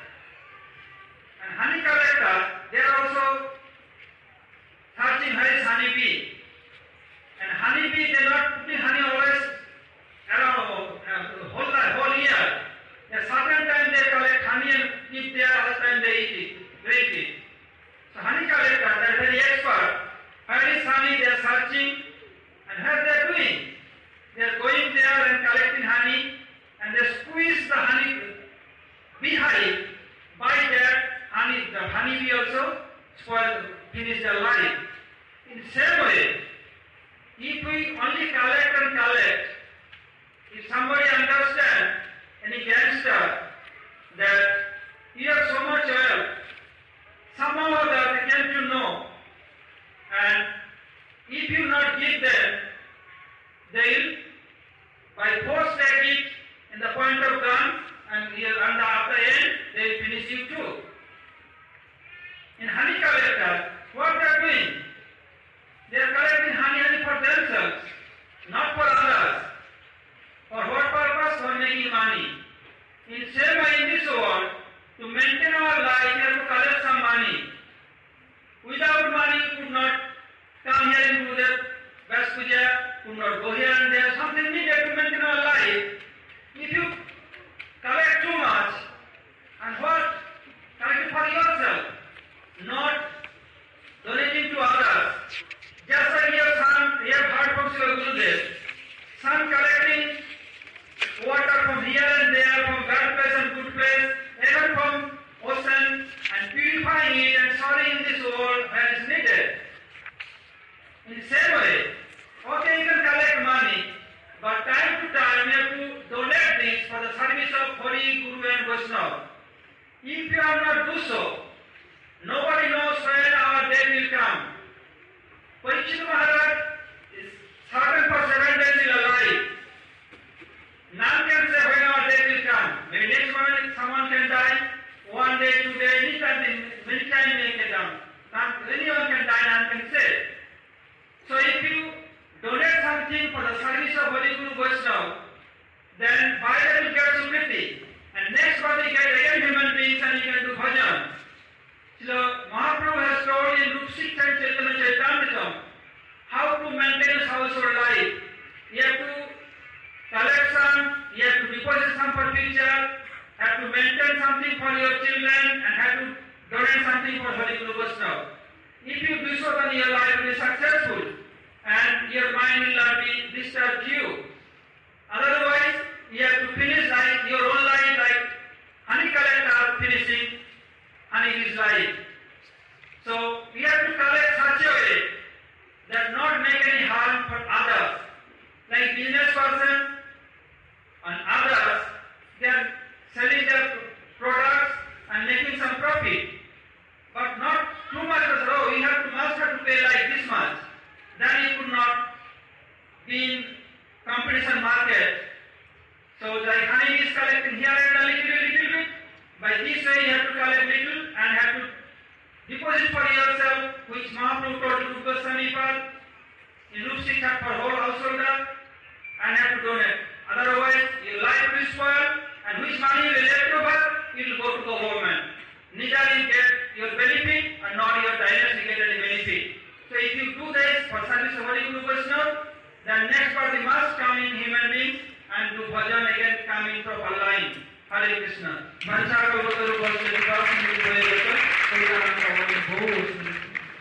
And honey collector, they are also searching where is honey bee. And honey bee, they are not putting honey always around uh, whole, whole year. At certain time they collect honey and keep there, other time they eat it, drink it. So honey collector, they are very expert. Where is honey, they are searching. And what they are doing? They are going there and collecting honey and they squeeze the honey beehive. By that honey, the honey bee also spoil, finish their life. In the same way, if we only collect and collect, if somebody understands, any gangster, that you have so much wealth, somehow or other they came to know, and if you not give them, they will by force take it in the point of gun, and here and at the end they will finish you too. In honey collector, what they are doing? They are collecting honey only for themselves, not for others. For what purpose? For making money. In same way in this world, to maintain our life, we have to collect some money. Without money, we could not come here and do the Vyas Puja, could not go here and there. Something needed to maintain our life. If you collect too much, and what? Collect it for yourself, not donating to others. Just like you have, you have heard from Srila Gurudev, some collecting water from here and there, from bad place and good place, even from ocean, and purifying it and storing in this world where it is needed. In the same way, okay, you can collect money, but time to time you have to donate this for the service of Hari, Guru and Vaishnava. If you are not do so, nobody knows when our day will come. Parikshit Maharaj is certain for seven days in a life. None can say when our day will come. Maybe next moment someone can die, one day, two days, anytime, many times may get down. Anyone can die, none can say. So if you donate something for the service of Holy Guru Vaishnava, then by that you get sukriti. And next one you get again human beings and you can do bhajan. So Mahaprabhu has told in Luke six and Chaitanya Chaitamritam how to maintain a household life. You have to collect some, you have to deposit some for future, have to maintain something for your children, and have to donate something for Holy Guru Vaishnava. If you do so, then your life will be successful and your mind will not be disturbed you. Otherwise, you have to finish like your own life like honey collector finishing honey his life. So we have to collect such a way that not make any harm for others. Like business person and others, they are selling their products and making some profit. But not too much as oh, you have to must have to pay like this much. Then you could not be in competition market. So like honey is collecting here and a little bit, little bit. By this way you have to collect little and have to deposit for yourself, which Mahaprabhu told to Goswami Pad. in Rup Shiksha for whole household and have to donate. Otherwise, your life will spoil and which money you will left over, it will go to the government. Neither you get your benefit and nor your diners will get any benefit. So if you do this for service of Holy Guru Vaishnava, then next birth must come in human beings and do bhajan again coming from Allah. Hare Krishna. Mancha Gopataru Bhajne Vikas Nidhi Bhoye Gopal Koyana Kavani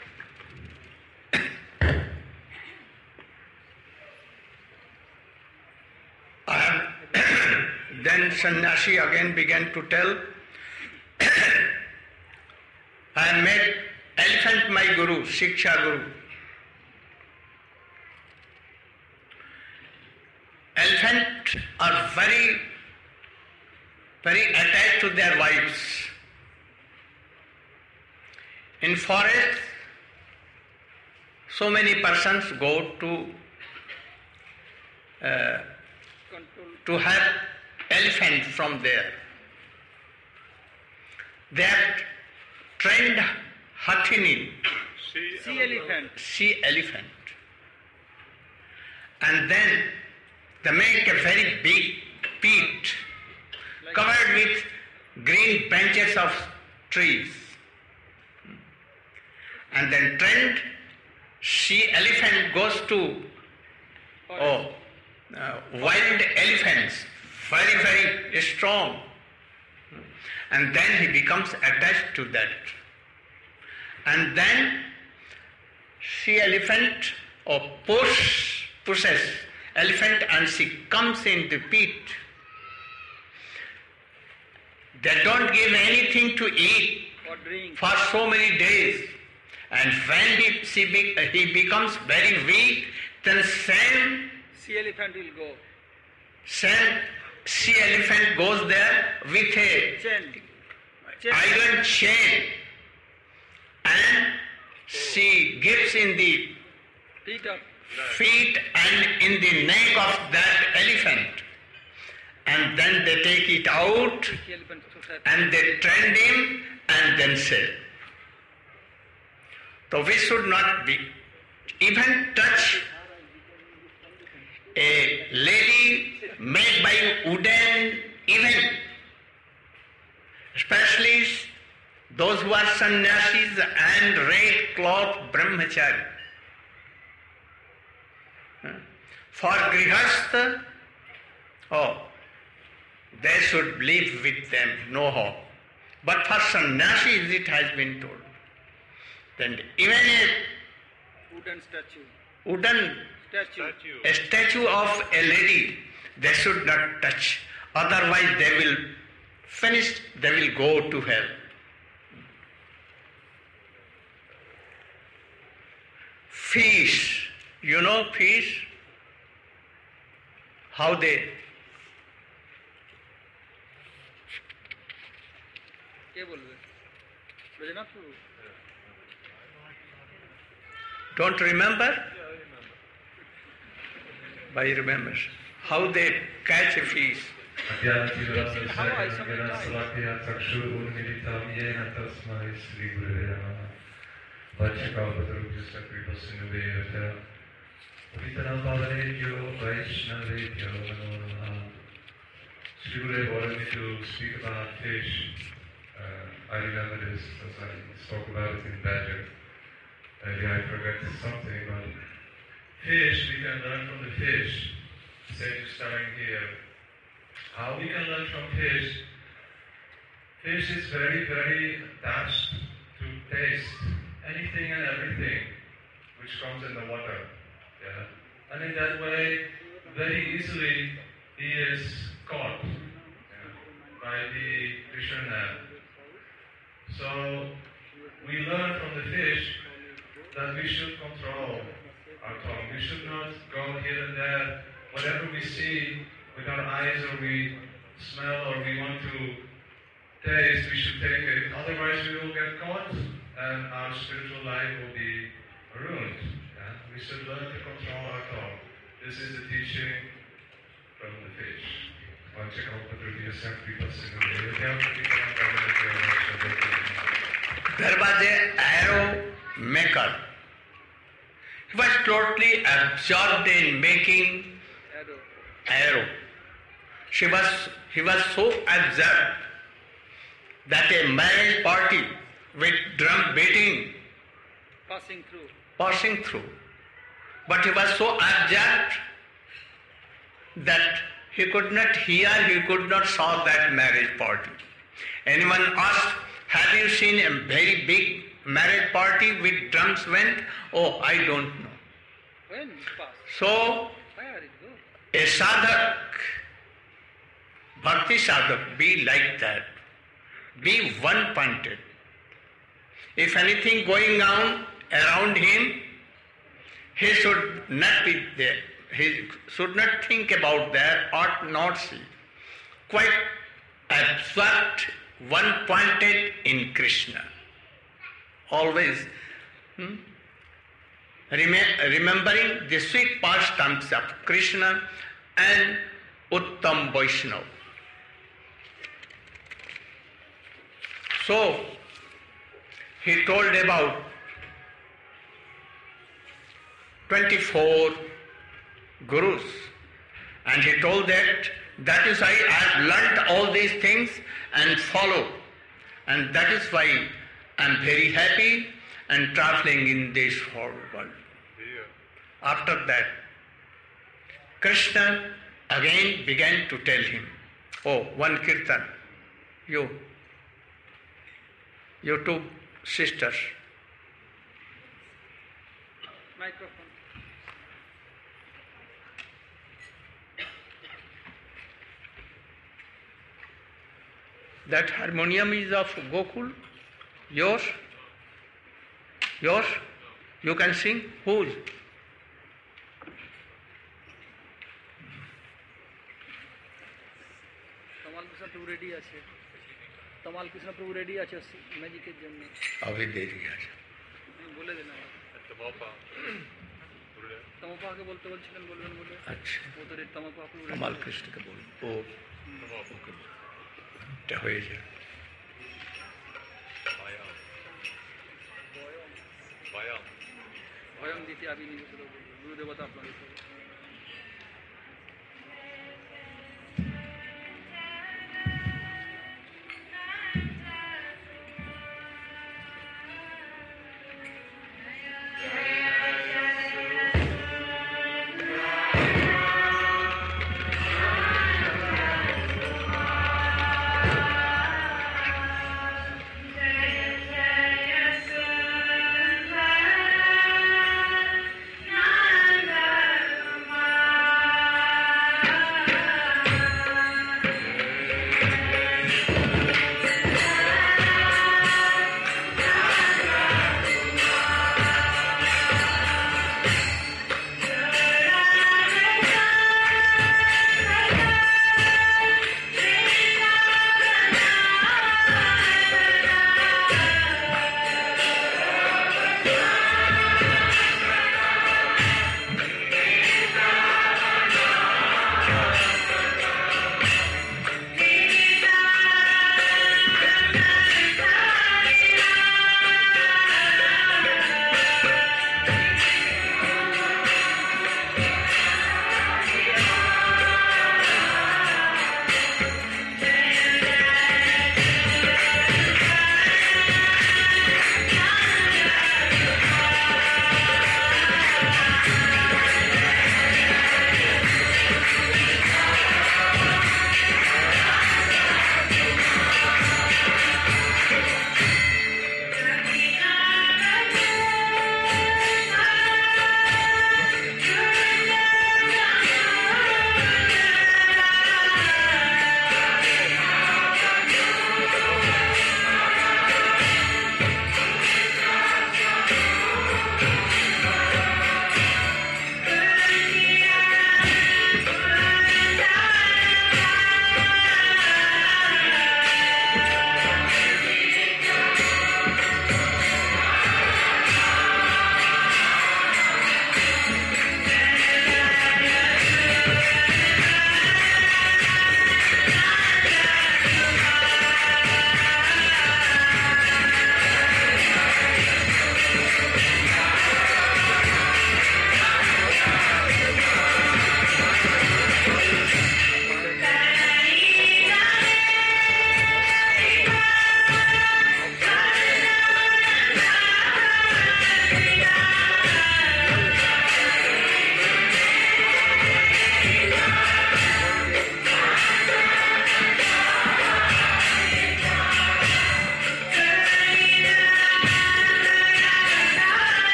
Bhoj. Then Sannyasi again began to tell, I have made elephant my guru, Shiksha guru. Elephants are very, very attached to their wives. In forest, so many persons go to uh, to have elephant from there. They have trained Hathini, Sea elephant. sea elephant, and then they make a very big pit covered with green branches of trees, and then trained sea elephant goes to oh, uh, wild elephants, very very strong, and then he becomes attached to that, and then sea elephant or push pushes elephant and she comes in the pit. They don't give anything to eat for so many days, and when he, she be, he becomes very weak, then same Sea elephant will go. same sea elephant goes there with a Chain. Chain. iron chain, and she gives in the Feet up. feet and in the neck of that elephant, and then they take it out Sea elephant society. and they trend him and then sell. So we should not be even touch a lady made by wooden, even especially those who are sannyasis and red cloth brahmachari. For grihastha, oh, they should live with them, no hope. But for sannyasis it has been told. Then even a Wooden statue. wooden Statue. a statue of a lady, they should not touch. Otherwise they will finish, they will go to hell. Fish, you know fish? How they কে বলবে? Rajanath Prabhu? don't remember? By remembers how they catch a fish. Shri Gurudev wanted me to speak about fish. Uh, I remember this because I spoke about it in Badger. Maybe I forgot something, but fish, we can learn from the fish. Sage is starting here. How we can learn from fish? Fish is very, very attached to taste anything and everything which comes in the water. Yeah? And in that way, very easily he is caught yeah, by the fisherman. So we learn from the fish that we should control our tongue. We should not go here and there. Whatever we see with our eyes or we smell or we want to taste, we should take it. Otherwise we will get caught and our spiritual life will be ruined. Yeah? We should learn to control our tongue. This is the teaching from the fish. There was a arrow maker. He was totally absorbed in making arrow. arrow. She was, he was so absorbed that a marriage party with drum beating Passing through. passing through. But he was so absorbed that he could not hear, he could not saw that marriage party. Anyone asked, have you seen a very big marriage party with drums went? Oh, I don't know. When pass? So, Where it go? a sadhak, bhakti sadhak, be like that. Be one-pointed. If anything going on around him, he should not be there. He should not think about that, ought not see. Quite abstract, one-pointed in Krishna. Always hmm, rem- remembering the sweet pastimes of Krishna and Uttam Vaishnava. So, he told about twenty-four gurus, and he told that that is why I have learnt all these things and follow, and that is why I am very happy and traveling in this whole world. After that, Krishna again began to tell him, oh, one kirtan, you, you two sisters, Microphone. that harmonium is of Gokul, yours, yours, you can sing, whose? তমাল কৃষ্ণ প্রভু ready আছে তমাল কৃষ্ণ প্রভু ready আছে ম্যাজিকের জন্য अभी देरी আছে আমি বলে দেন তমপাকে বলতে বলছিলেন বলবেন বলে আচ্ছা ওদের তমপা প্রভু कमाल कृष्ण के बोल ओ ओके এটা হয়ে যায় ভয়ং দিতে আমি নিজে গুরুদেবতা আপনাদের Nanda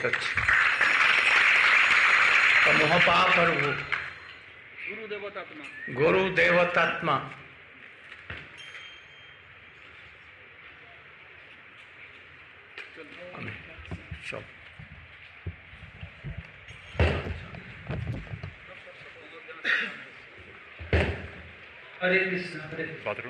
बहुत अच्छा। तो मोहपा प्रभु गुरु देवतात्मा गुरु देवतात्मा सब हरे कृष्ण हरे Bathroom?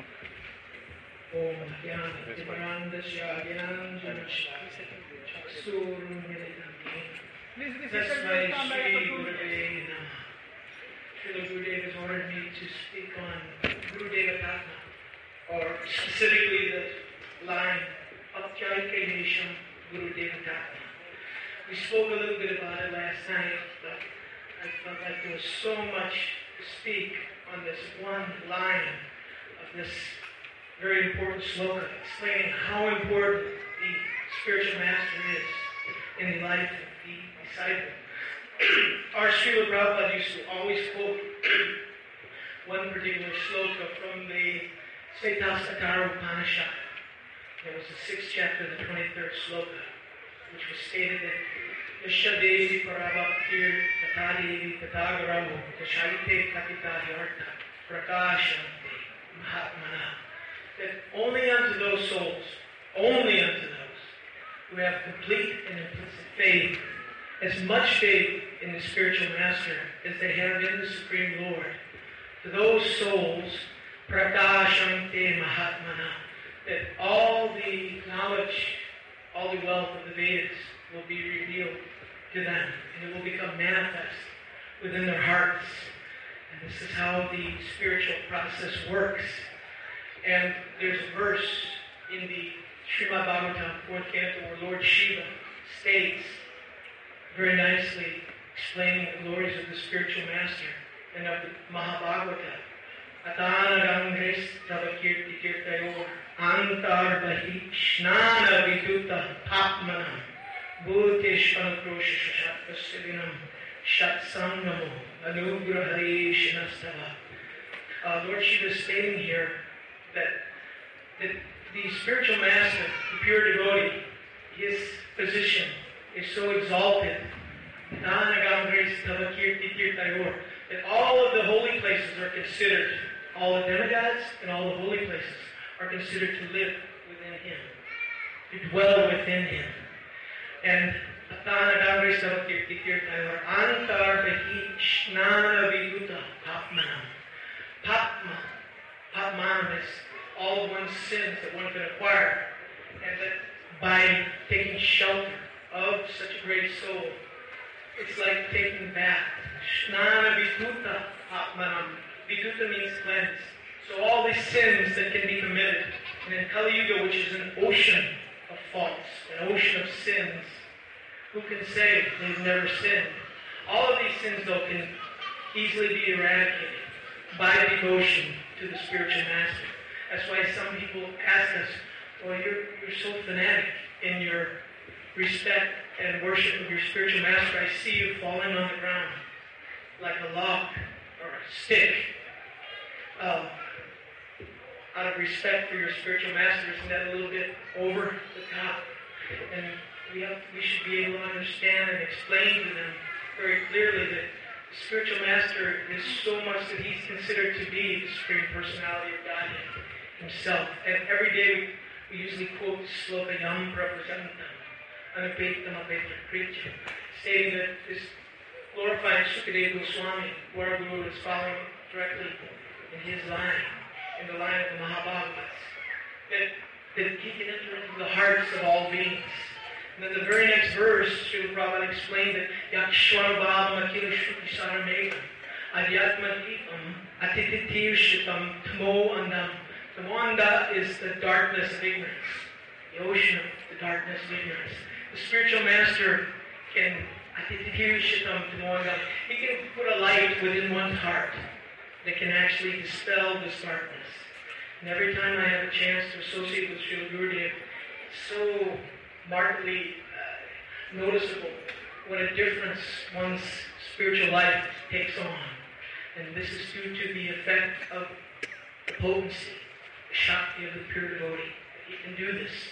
ओम ज्ञान तिमिरांधस्य ज्ञानांजनशलाकया चक्षुरुन्मीलितं येन तस्मै श्री गुरवे नमः. Srila Gurudev has ordered me to speak on Gurudeva Tatma, or specifically the line Aptyayika Nisham Gurudeva Tatma. We spoke a little bit about it last night, but I felt like there was so much to speak on this one line of this very important sloka, explaining how important the spiritual master is in the life of the disciple. Our Srila Prabhupada used to always quote one particular sloka from the Svetasatara Upanishad. It was the sixth chapter, the twenty-third sloka, which was stated that Yashadevi Parabhaktir Tatadevi Tatagaramu Tashaite Katitadhyartha Prakashante Mahatmana. That only unto those souls, only unto those who have complete and implicit faith, as much faith in the spiritual master as they have in the Supreme Lord, to those souls, Prakashante Mahatmana, that all the knowledge, all the wealth of the Vedas will be revealed to them, and it will become manifest within their hearts. And this is how the spiritual process works. And there's a verse in the Srimad Bhagavatam, fourth canto, where Lord Shiva states very nicely, explaining the glories of the spiritual master and of the Mahabhagavata. Atana Gangres Tavakirti Kirtayor Antar Bahi Shnana Viduta Papmanam Bhutish Anukrosha Shatvasidinam Shatsangamo Anugrahari Shinastava. Lord Shiva is stating here that, that the spiritual master, the pure devotee, his position is so exalted, that all of the holy places are considered, all the demigods and all the holy places are considered to live within him, to dwell within him. And Papma, Papmanam is all one's sins that one can acquire, and that by taking shelter of such a great soul, it's like taking bath. Shnana Vituta Papmanam. Vituta means cleanse. So all these sins that can be committed, and in Kali Yuga, which is an ocean of faults, an ocean of sins, who can say they've never sinned? All of these sins, though, can easily be eradicated by devotion to the spiritual master. That's why some people ask us, well, you're, you're so fanatic in your respect and worship of your spiritual master. I see you falling on the ground like a log or a stick. Um, out of respect for your spiritual master, isn't that a little bit over the top? And we, have, we should be able to understand and explain to them very clearly that the spiritual master is so much that he's considered to be the Supreme Personality of Godhead himself. And every day we, we usually quote Sloka Yam Praprajantam, Anupektam Apetra Kritya, stating that this glorifying Sukadeva Goswami, who our Guru is following directly in his line, in the line of the Mahabhagavats, that, that he can enter into the hearts of all beings. And then the very next verse, Srila Prabhupada explained that Yakshwanabhavam Akila Shruti Saramegam Adhyatmatikam Atititirshikam Tamo Andam. Tamo Anda is the darkness of ignorance, the ocean of the darkness of ignorance. The spiritual master can Atititirshikam Tamo Andam. He can put a light within one's heart that can actually dispel this darkness. And every time I have a chance to associate with Srila Gurudev, it's so markedly uh, noticeable what a difference one's spiritual life takes on. And this is due to the effect of the potency, the Shakti of the pure devotee. He can do this.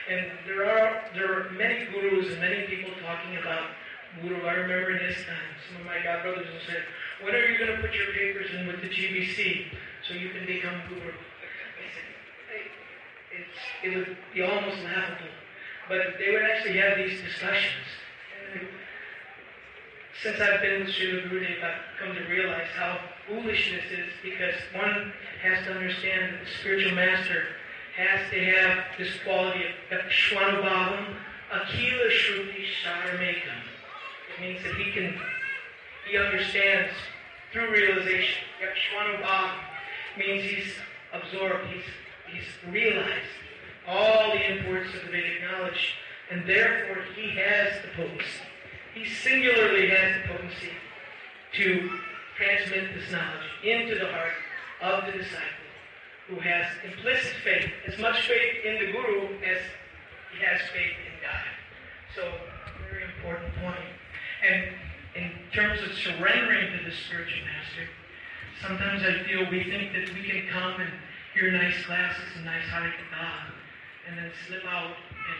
And there are there are many gurus and many people talking about guru. I remember in this time, some of my god brothers have said, when are you going to put your papers in with the G B C so you can become guru? I said, hey, it's, it would be almost laughable. But they would actually have these discussions. And since I've been with Srila Gurudev, I've come to realize how foolish this is, because one has to understand that the spiritual master has to have this quality of Shwanubhavam, Akila Shruti Sharamekam. It means that he can, he understands through realization. Shwanubhavam means he's absorbed, he's, he's realized all the importance of the Vedic knowledge, and therefore he has the potency. He singularly has the potency to transmit this knowledge into the heart of the disciple, who has implicit faith, as much faith in the Guru as he has faith in God. So, very important point. And in terms of surrendering to the spiritual master, sometimes I feel we think that we can come and hear nice classes and nice Hare Katha, and then slip out and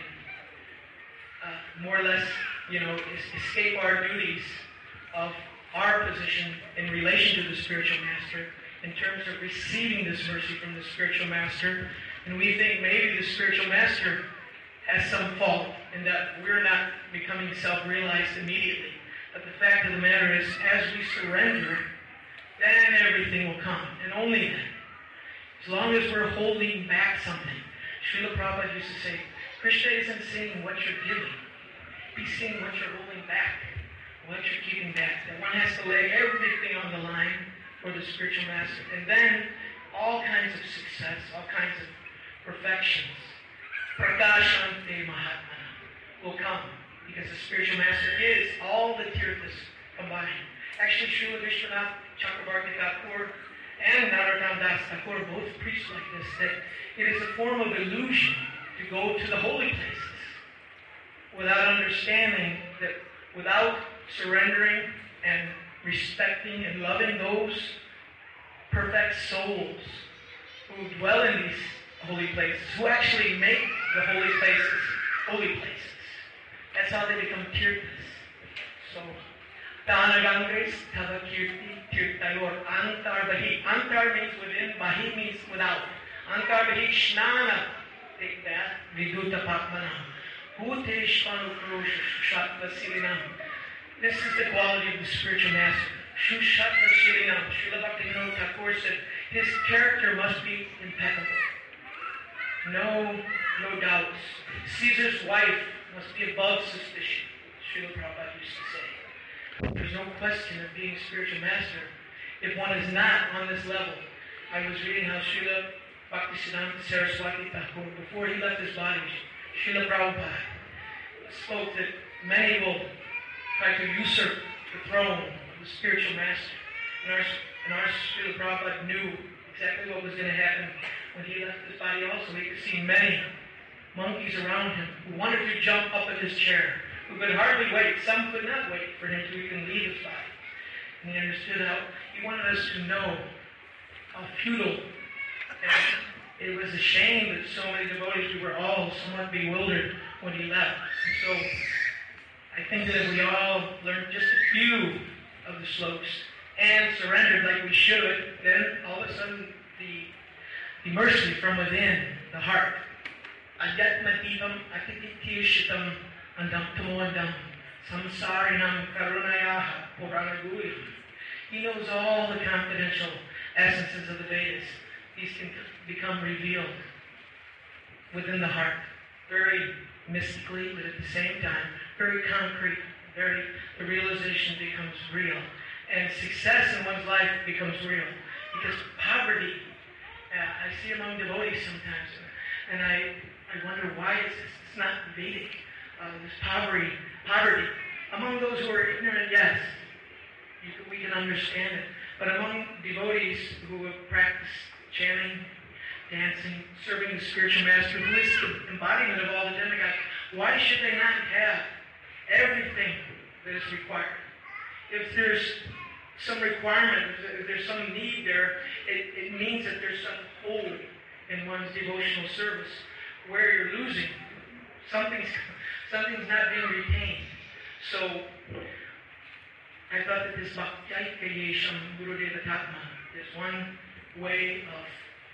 uh, more or less, you know, es- escape our duties of our position in relation to the spiritual master, in terms of receiving this mercy from the spiritual master. And we think maybe the spiritual master has some fault in that we're not becoming self-realized immediately. But the fact of the matter is, as we surrender, then everything will come, and only then. As long as we're holding back something. Srila Prabhupada used to say, Krishna isn't seeing what you're giving. He's seeing what you're holding back, what you're keeping back. That one has to lay everything on the line for the spiritual master. And then all kinds of success, all kinds of perfections, Prakashante Mahatmana, will come. Because the spiritual master is all the tirthas combined. Actually, Srila Vishwanath Chakrabarti Thakur and Narottam Das Thakur both preach like this, that it is a form of illusion to go to the holy places without understanding that, without surrendering and respecting and loving those perfect souls who dwell in these holy places, who actually make the holy places holy places. That's how they become tirthas. So, Tanagangres Tava Kirti Tirtayor Antar Bahi. Antar means within, Bahi means without. Antar Bahi Shnana. Take that. Viduta Pakmanam. Bhuteshvanu Krosha Shushatva Silinam. This is the quality of the spiritual master. Shushatva Silinam. Srila Bhaktivinoda Thakur said his character must be impeccable. No, no doubts. Caesar's wife must be above suspicion, Srila Prabhupada used to say. There's no question of being a spiritual master if one is not on this level. I was reading how Srila Bhaktisiddhanta Saraswati Thakur, before he left his body, Srila Prabhupada spoke that many will try to usurp the throne of the spiritual master. And our, and our Srila Prabhupada knew exactly what was going to happen when he left his body also. He could see many monkeys around him who wanted to jump up in his chair, who could hardly wait. Some could not wait for him to even leave his body. And he understood how he wanted us to know how futile. And it was a shame that so many devotees, we were all somewhat bewildered when he left. And so I think that if we all learned just a few of the slokas and surrendered like we should, then all of a sudden the, the mercy from within the heart, Adyatmatitam Atititiyushitam Andam Tamoandam Samsarinam Karunayaha Puranaguyam. He knows all the confidential essences of the Vedas. These can become revealed within the heart, very mystically, but at the same time, very concrete. Very, the realization becomes real. And success in one's life becomes real. Because poverty, uh, I see among devotees sometimes, and I I wonder why it's, it's not Vedic. Uh, this poverty, poverty. Among those who are ignorant, yes, you can, we can understand it. But among devotees who have practiced chanting, dancing, serving the spiritual master, who is the embodiment of all the demigods, why should they not have everything that is required? If there's some requirement, if there's some need there, it, it means that there's some hole in one's devotional service where you're losing something's something's not being retained. So I thought that this Bhakti-Yesham Gurudeva Tatma is one way of,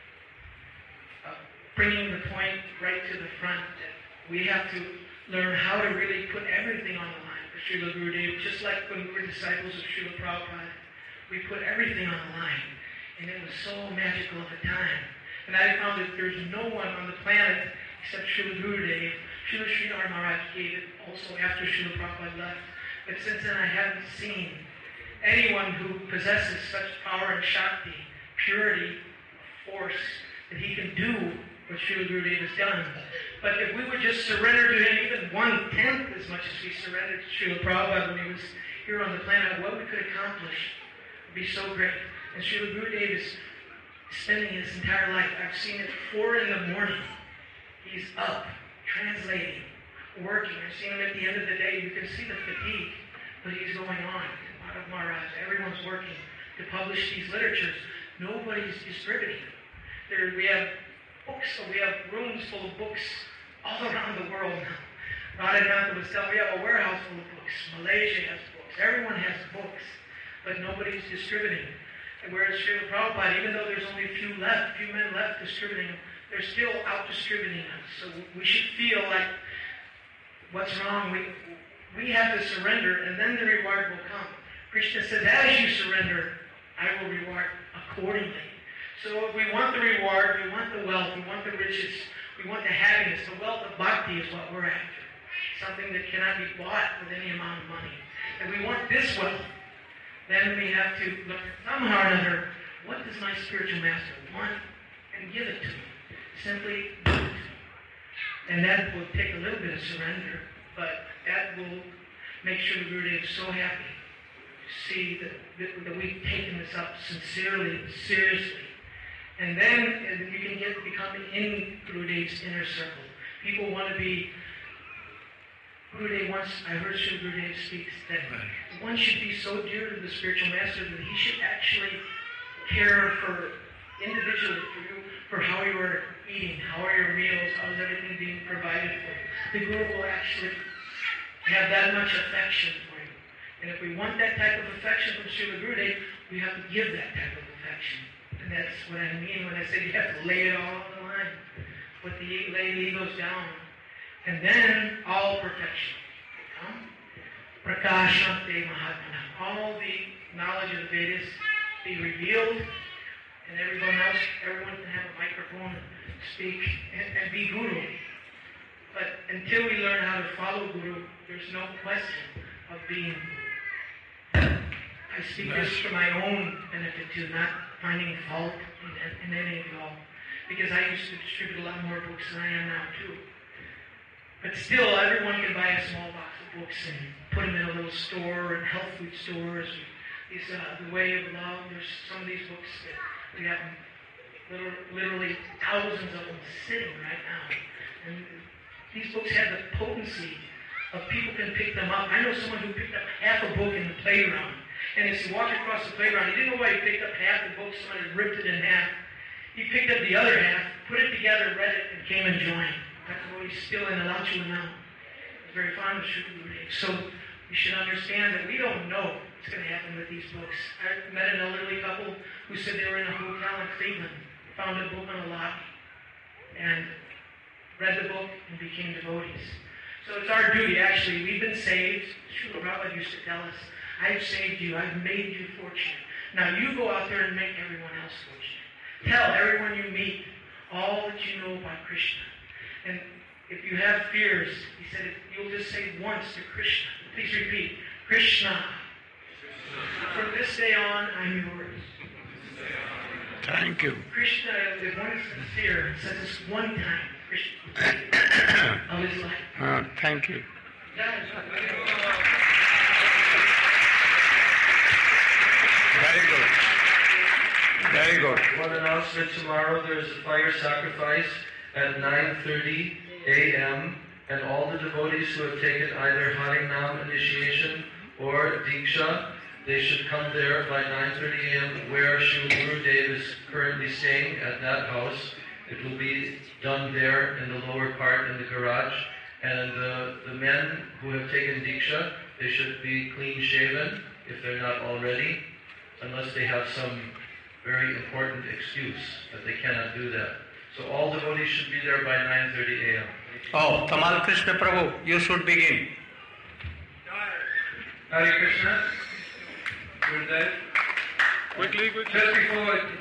of bringing the point right to the front, that we have to learn how to really put everything on the line for Srila Gurudev, just like when we were disciples of Srila Prabhupada. We put everything on the line, and it was so magical of a time. And I found that there's no one on the planet except Srila Gurudev. Srila Sridhar Maharaj gave it also after Srila Prabhupada left. But since then I haven't seen anyone who possesses such power and Shakti, purity, force, that he can do what Srila Gurudev has done. But if we would just surrender to him even one-tenth as much as we surrendered to Srila Prabhupada when he was here on the planet, what we could accomplish would be so great. And Srila Gurudev is spending his entire life. I've seen it four in the morning. He's up, translating, working. I've seen him at the end of the day. You can see the fatigue, but he's going on. Madhav Maharaj, everyone's working to publish these literatures. Nobody's distributing. There, we have books, so we have rooms full of books all around the world now. Radhakanta was telling me, we have a warehouse full of books. Malaysia has books. Everyone has books, but nobody's distributing. And whereas Srila Prabhupada, even though there's only a few left, few men left distributing them, they're still out distributing them. So we should feel like, what's wrong? We, we have to surrender, and then the reward will come. Krishna says, as you surrender, I will reward accordingly. So if we want the reward, we want the wealth, we want the riches, we want the happiness. The wealth of bhakti is what we're after. Something that cannot be bought with any amount of money. If we want this wealth, then we have to look somehow or another, what does my spiritual master want? And give it to me. Simply give it to me. And that will take a little bit of surrender, but that will make sure the Gurudev is so happy to see that, that, that we've taken this up sincerely, seriously. And then you can get become in Gurudev's inner circle. People want to be. Gurudev once, I heard Sri Gurudev speaks that one should be so dear to the spiritual master that he should actually care for individually for you, for how you are eating, how are your meals, how is everything being provided for you. The Guru will actually have that much affection for you. And if we want that type of affection from Srila Gurudev, we have to give that type of affection. And that's what I mean when I say you have to lay it all on the line. Put the lay the egos down. And then all perfection will come. Prakashante Mahatmana. All the knowledge of the Vedas be revealed, and everyone else, everyone can have a microphone and speak and, and be Guru. But until we learn how to follow Guru, there's no question of being. I speak this for my own benefit too, not finding fault in, in any of you all. Because I used to distribute a lot more books than I am now too. But still, everyone can buy a small box of books and put them in a little store and health food stores. These, uh, The Way of Love, there's some of these books that we have literally, literally thousands of them sitting right now. And these books have the potency of people can pick them up. I know someone who picked up half a book in the playground. And as he walked across the playground, he didn't know why he picked up half the book, somebody ripped it in half. He picked up the other half, put it together, read it, and came and joined. He's still in Alachua now. He's very fond of Sri Gurudev. So we should understand that we don't know what's going to happen with these books. I met an elderly couple who said they were in a hotel in Cleveland, found a book on a lobby, and read the book and became devotees. So it's our duty, actually. We've been saved. Srila Prabhupada used to tell us, I've saved you. I've made you fortunate. Now you go out there and make everyone else fortunate. Tell everyone you meet all that you know about Krishna. And if you have fears, he said, if you'll just say once to Krishna. Please repeat, Krishna. From this day on, I'm yours. Thank you. Krishna, if one is sincere, says this one time, Krishna, of his life. Uh, thank you. Very good. Very good. One announcement: tomorrow there is a fire sacrifice at nine thirty a m and all the devotees who have taken either Harinam initiation or Diksha, they should come there by nine thirty a m where Srila Gurudev is currently staying at that house. It will be done there in the lower part in the garage. And uh, the men who have taken Diksha, they should be clean shaven if they're not already, unless they have some very important excuse that they cannot do that. So all devotees should be there by nine thirty a m Oh, Tamal Krishna Prabhu, you should begin. Hare Krishna. Gurudev. Quickly, quickly. Just before